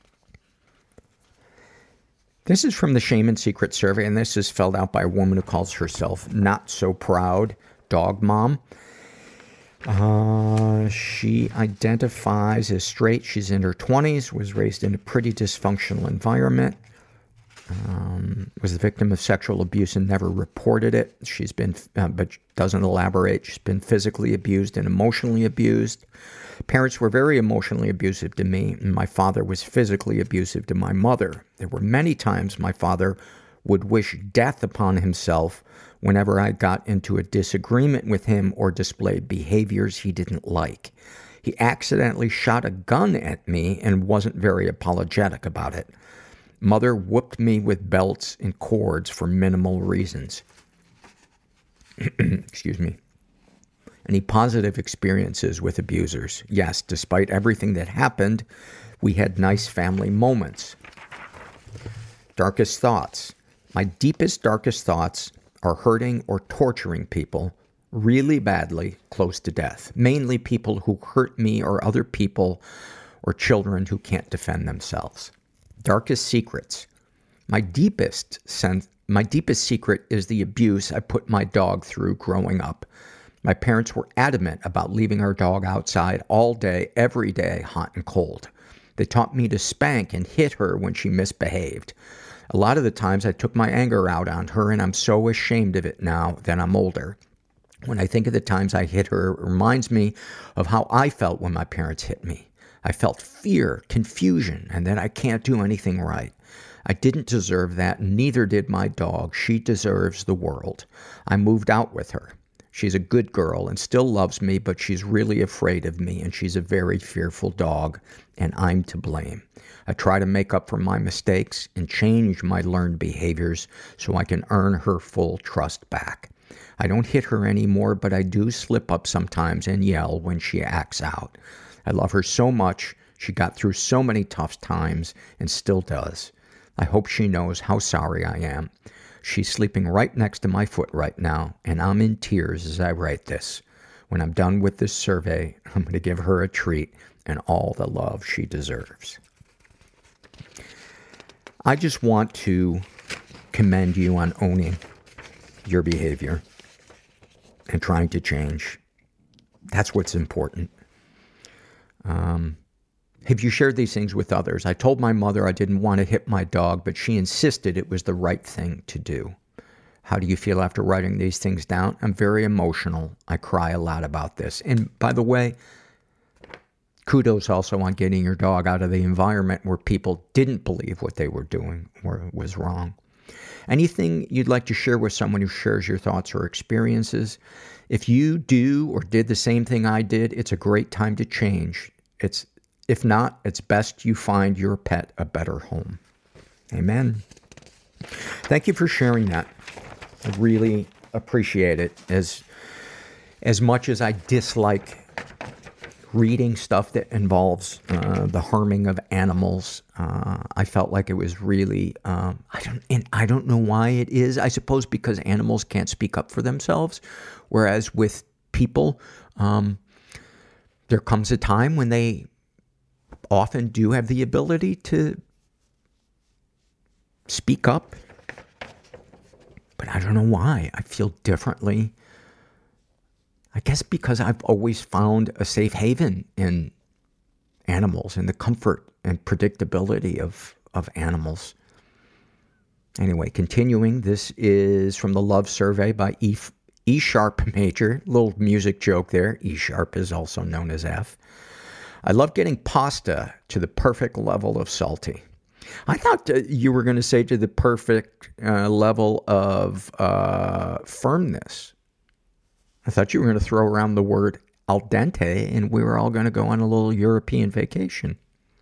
This is from the Shame and Secret survey, and this is filled out by a woman who calls herself Not So Proud Dog Mom. Uh, she identifies as straight. She's in her twenties, was raised in a pretty dysfunctional environment, um, was the victim of sexual abuse and never reported it. She's been, uh, but doesn't elaborate. She's been physically abused and emotionally abused. Parents were very emotionally abusive to me, and my father was physically abusive to my mother. There were many times my father would wish death upon himself whenever I got into a disagreement with him or displayed behaviors he didn't like. He accidentally shot a gun at me and wasn't very apologetic about it. Mother whooped me with belts and cords for minimal reasons. Excuse me. Any positive experiences with abusers? Yes, despite everything that happened, we had nice family moments. Darkest thoughts. My deepest, darkest thoughts are hurting or torturing people really badly, close to death. Mainly people who hurt me or other people or children who can't defend themselves. Darkest secrets. My deepest sense, my deepest secret is the abuse I put my dog through growing up. My parents were adamant about leaving our dog outside all day, every day, hot and cold. They taught me to spank and hit her when she misbehaved. A lot of the times I took my anger out on her, and I'm so ashamed of it now that I'm older. When I think of the times I hit her, it reminds me of how I felt when my parents hit me. I felt fear, confusion, and that I can't do anything right. I didn't deserve that, neither did my dog. She deserves the world. I moved out with her. She's a good girl and still loves me, but she's really afraid of me, and she's a very fearful dog, and I'm to blame. I try to make up for my mistakes and change my learned behaviors so I can earn her full trust back. I don't hit her anymore, but I do slip up sometimes and yell when she acts out. I love her so much. She got through so many tough times and still does. I hope she knows how sorry I am. She's sleeping right next to my foot right now, and I'm in tears as I write this. When I'm done with this survey, I'm going to give her a treat and all the love she deserves. I just want to commend you on owning your behavior and trying to change. That's what's important. Um, have you shared these things with others? I told my mother I didn't want to hit my dog, but she insisted it was the right thing to do. How do you feel after writing these things down? I'm very emotional. I cry a lot about this. And by the way, kudos also on getting your dog out of the environment where people didn't believe what they were doing or was wrong. Anything you'd like to share with someone who shares your thoughts or experiences? If you do or did the same thing I did, it's a great time to change. It's, if not, it's best you find your pet a better home. Amen. Thank you for sharing that. I really appreciate it. As, as much as I dislike reading stuff that involves uh, the harming of animals, uh, I felt like it was really, um, I don't, and I don't know why it is. I suppose because animals can't speak up for themselves, whereas with people, um, there comes a time when they often do have the ability to speak up. But I don't know why. I feel differently. I guess because I've always found a safe haven in animals and the comfort and predictability of, of animals. Anyway, continuing, this is from the Love Survey by E, E Sharp Major. Little music joke there. E Sharp is also known as F. I love getting pasta to the perfect level of salty. I thought uh, you were going to say to the perfect uh, level of uh, firmness. I thought you were going to throw around the word al dente and we were all going to go on a little European vacation.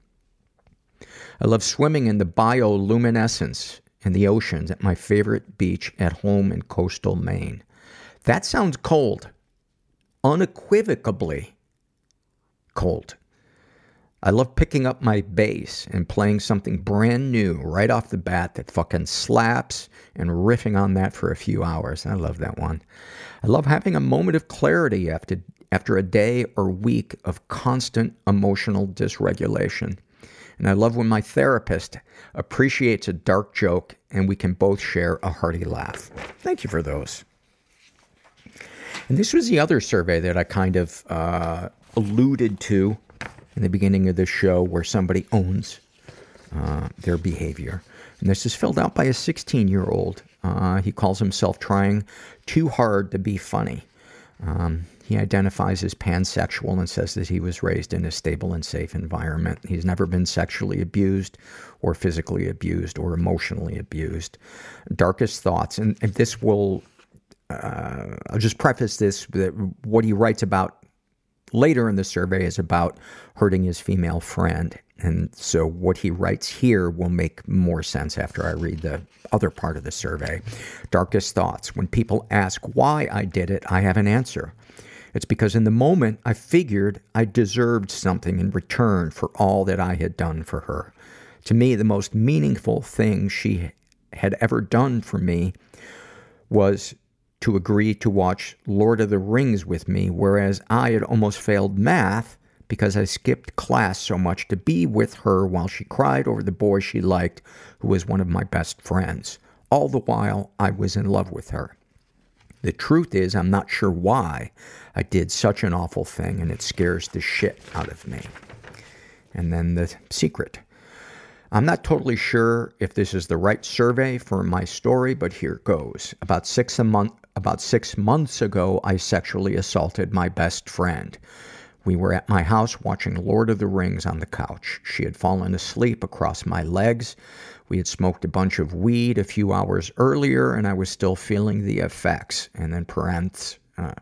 I love swimming in the bioluminescence in the oceans at my favorite beach at home in coastal Maine. That sounds cold. Unequivocally cold. I love picking up my bass and playing something brand new right off the bat that fucking slaps and riffing on that for a few hours. I love that one. I love having a moment of clarity after after a day or week of constant emotional dysregulation. And I love when my therapist appreciates a dark joke and we can both share a hearty laugh. Thank you for those. And this was the other survey that I kind of uh, alluded to in the beginning of this show, where somebody owns uh, their behavior. And this is filled out by a sixteen-year-old. Uh, he calls himself trying too hard to be funny. Um, he identifies as pansexual and says that he was raised in a stable and safe environment. He's never been sexually abused or physically abused or emotionally abused. Darkest thoughts. And, and this will, uh, I'll just preface this, that what he writes about later in the survey is about hurting his female friend. And so what he writes here will make more sense after I read the other part of the survey. Darkest thoughts. When people ask why I did it, I have an answer. It's because in the moment, I figured I deserved something in return for all that I had done for her. To me, the most meaningful thing she had ever done for me was to agree to watch Lord of the Rings with me, whereas I had almost failed math because I skipped class so much to be with her while she cried over the boy she liked, who was one of my best friends. All the while, I was in love with her. The truth is, I'm not sure why I did such an awful thing, and it scares the shit out of me. And then the secret. I'm not totally sure if this is the right survey for my story, but here goes. About six a month, about six months ago, I sexually assaulted my best friend. We were at my house watching Lord of the Rings on the couch. She had fallen asleep across my legs. We had smoked a bunch of weed a few hours earlier, and I was still feeling the effects. And then parents, uh,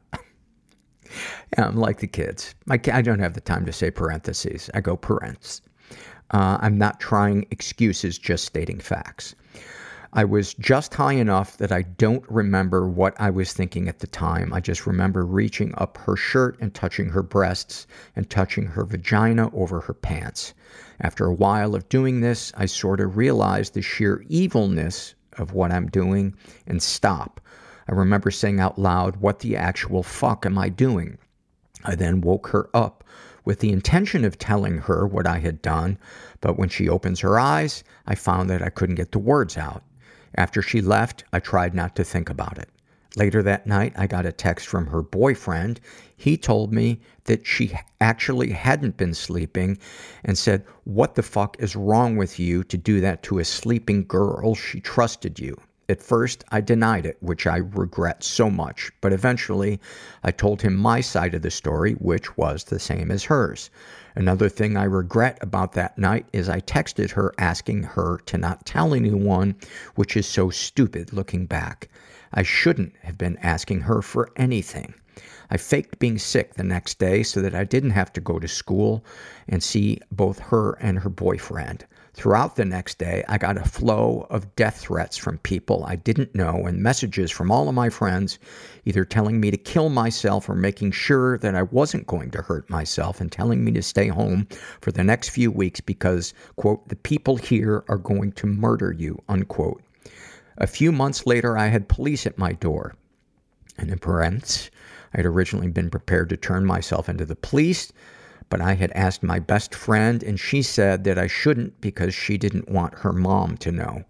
yeah, I'm like the kids. I, I don't have the time to say parentheses. I go parents. Uh, I'm not trying excuses, just stating facts. I was just high enough that I don't remember what I was thinking at the time. I just remember reaching up her shirt and touching her breasts and touching her vagina over her pants. After a while of doing this, I sort of realized the sheer evilness of what I'm doing and stop. I remember saying out loud, "What the actual fuck am I doing?" I then woke her up with the intention of telling her what I had done, but when she opens her eyes, I found that I couldn't get the words out. After she left, I tried not to think about it. Later that night, I got a text from her boyfriend. He told me that she actually hadn't been sleeping and said, "What the fuck is wrong with you to do that to a sleeping girl? She trusted you." At first, I denied it, which I regret so much, but eventually I told him my side of the story, which was the same as hers. Another thing I regret about that night is I texted her asking her to not tell anyone, which is so stupid looking back. I shouldn't have been asking her for anything. I faked being sick the next day so that I didn't have to go to school and see both her and her boyfriend. Throughout the next day, I got a flow of death threats from people I didn't know and messages from all of my friends, either telling me to kill myself or making sure that I wasn't going to hurt myself and telling me to stay home for the next few weeks because, quote, "the people here are going to murder you," unquote. A few months later, I had police at my door. And in parentheses, I had originally been prepared to turn myself into the police, but I had asked my best friend, and she said that I shouldn't because she didn't want her mom to know.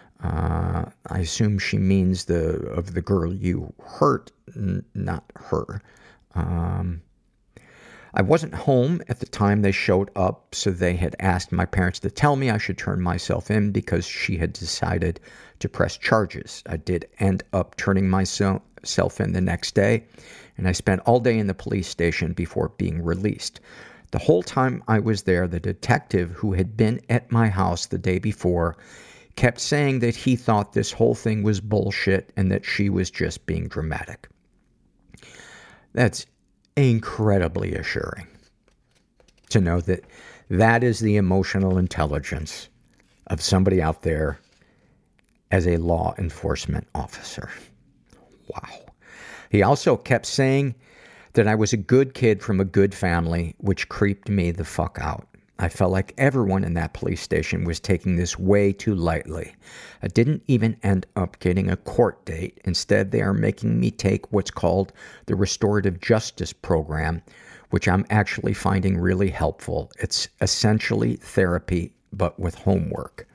Uh, I assume she means the of the girl you hurt, n- not her. Um, I wasn't home at the time they showed up, so they had asked my parents to tell me I should turn myself in because she had decided to press charges. I did end up turning myself in the next day, and I spent all day in the police station before being released. The whole time I was there, the detective who had been at my house the day before kept saying that he thought this whole thing was bullshit and that she was just being dramatic. That's incredibly assuring to know that that is the emotional intelligence of somebody out there as a law enforcement officer. Wow. He also kept saying that I was a good kid from a good family, which creeped me the fuck out. I felt like everyone in that police station was taking this way too lightly. I didn't even end up getting a court date. Instead, they are making me take what's called the Restorative Justice Program, which I'm actually finding really helpful. It's essentially therapy, but with homework.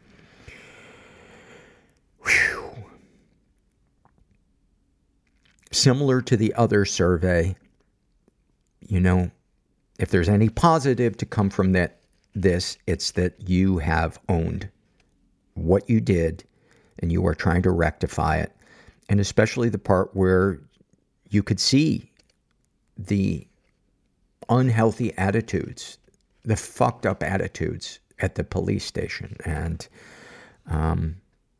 Whew. Similar to the other survey, you know, if there's any positive to come from that, this, it's that you have owned what you did and you are trying to rectify it. And especially the part where you could see the unhealthy attitudes, the fucked up attitudes at the police station. And, um,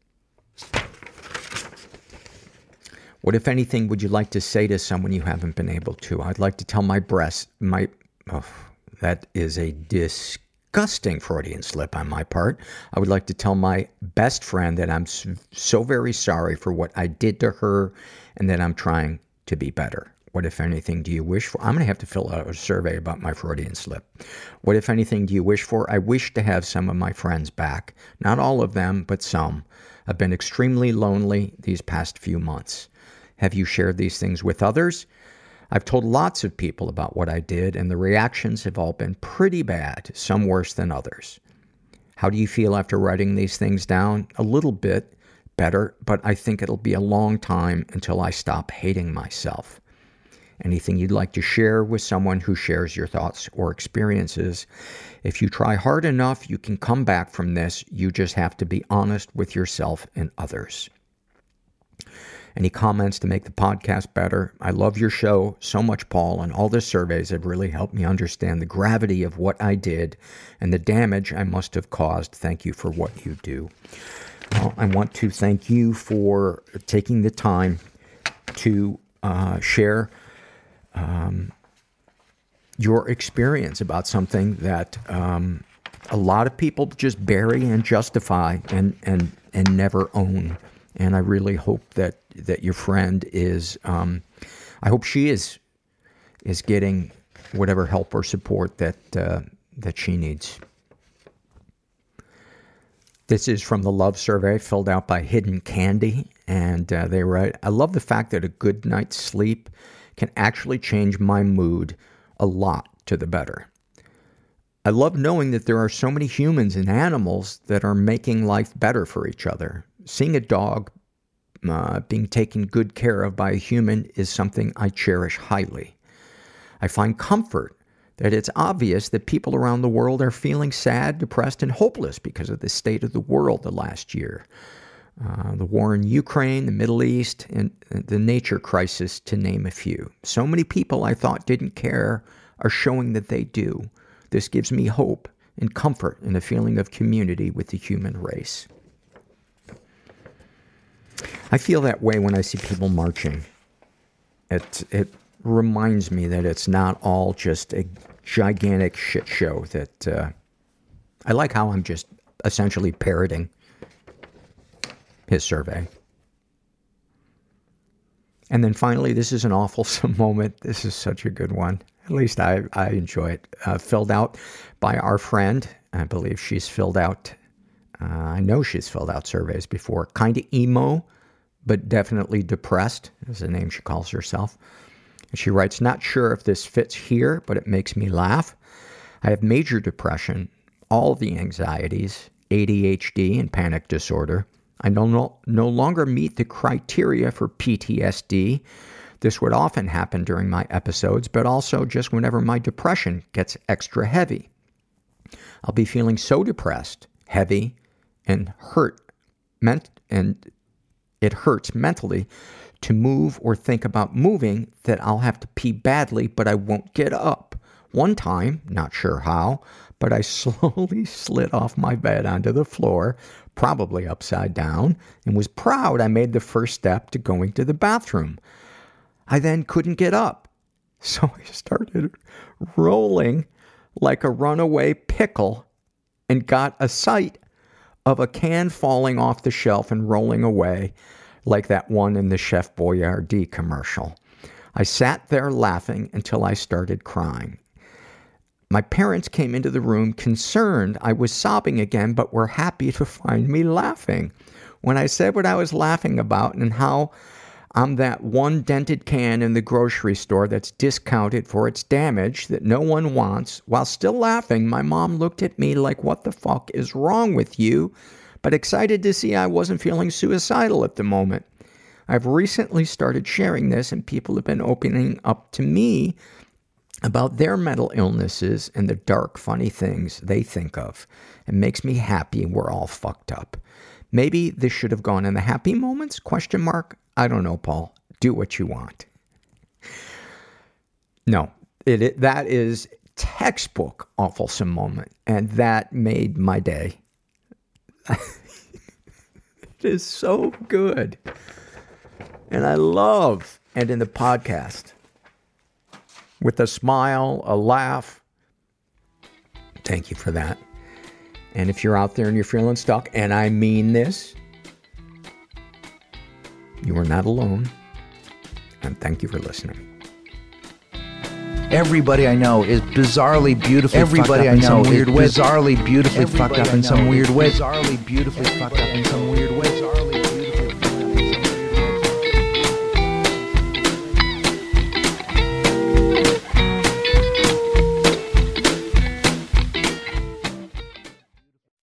what, if anything, would you like to say to someone you haven't been able to? I'd like to tell my breast, my, oh, that is a disgusting Freudian slip on my part. I would like to tell my best friend that I'm so very sorry for what I did to her and that I'm trying to be better. What, if anything, do you wish for? I'm going to have to fill out a survey about my Freudian slip. What, if anything, do you wish for? I wish to have some of my friends back. Not all of them, but some. I've been extremely lonely these past few months. Have you shared these things with others? I've told lots of people about what I did, and the reactions have all been pretty bad, some worse than others. How do you feel after writing these things down? A little bit better, but I think it'll be a long time until I stop hating myself. Anything you'd like to share with someone who shares your thoughts or experiences? If you try hard enough, you can come back from this. You just have to be honest with yourself and others. Any comments to make the podcast better? I love your show so much, Paul, and all the surveys have really helped me understand the gravity of what I did and the damage I must have caused. Thank you for what you do. Well, I want to thank you for taking the time to uh, share um, your experience about something that um, a lot of people just bury and justify and, and, and never own. And I really hope that, that your friend is, um, I hope she is, is getting whatever help or support that, uh, that she needs. This is from the Love Survey filled out by Hidden Candy. And uh, they write, I love the fact that a good night's sleep can actually change my mood a lot to the better. I love knowing that there are so many humans and animals that are making life better for each other. Seeing a dog uh, being taken good care of by a human is something I cherish highly. I find comfort that it's obvious that people around the world are feeling sad, depressed, and hopeless because of the state of the world the last year. Uh, the war in Ukraine, the Middle East, and the nature crisis, to name a few. So many people I thought didn't care are showing that they do. This gives me hope and comfort and a feeling of community with the human race. I feel that way when I see people marching. It, it reminds me that it's not all just a gigantic shit show. That uh, I like how I'm just essentially parroting his survey. And then finally, this is an awfulsome moment. This is such a good one. At least I, I enjoy it. Uh, filled out by our friend. I believe she's filled out, uh, I know she's filled out surveys before. Kind of emo, but definitely depressed, is the name she calls herself. And she writes, not sure if this fits here, but it makes me laugh. I have major depression, all the anxieties, A D H D, and panic disorder. I no, no, no longer meet the criteria for P T S D. This would often happen during my episodes, but also just whenever my depression gets extra heavy. I'll be feeling so depressed, heavy, and hurt, meant, and it hurts mentally to move or think about moving that I'll have to pee badly, but I won't get up. One time, not sure how, but I slowly slid off my bed onto the floor, probably upside down, and was proud I made the first step to going to the bathroom. I then couldn't get up, so I started rolling like a runaway pickle and got a sight of a can falling off the shelf and rolling away like that one in the Chef Boyardee commercial. I sat there laughing until I started crying. My parents came into the room concerned I was sobbing again, but were happy to find me laughing. When I said what I was laughing about and how I'm that one dented can in the grocery store that's discounted for its damage that no one wants, while still laughing, my mom looked at me like, what the fuck is wrong with you? But excited to see I wasn't feeling suicidal at the moment. I've recently started sharing this, and people have been opening up to me about their mental illnesses and the dark, funny things they think of. It makes me happy we're all fucked up. Maybe this should have gone in the happy moments? Question mark. I don't know, Paul. Do what you want. No, it, it that is textbook awfulsome moment, and that made my day. It is so good. And I love ending the podcast with a smile, a laugh. Thank you for that. And if you're out there and you're feeling stuck, and I mean this, you are not alone. And thank you for listening. Everybody I know is bizarrely beautifully Everybody fucked up I know in some weird is way. bizarrely beautifully Everybody fucked up I in some know weird is way. Bizarrely beautifully fucked up in some weird way.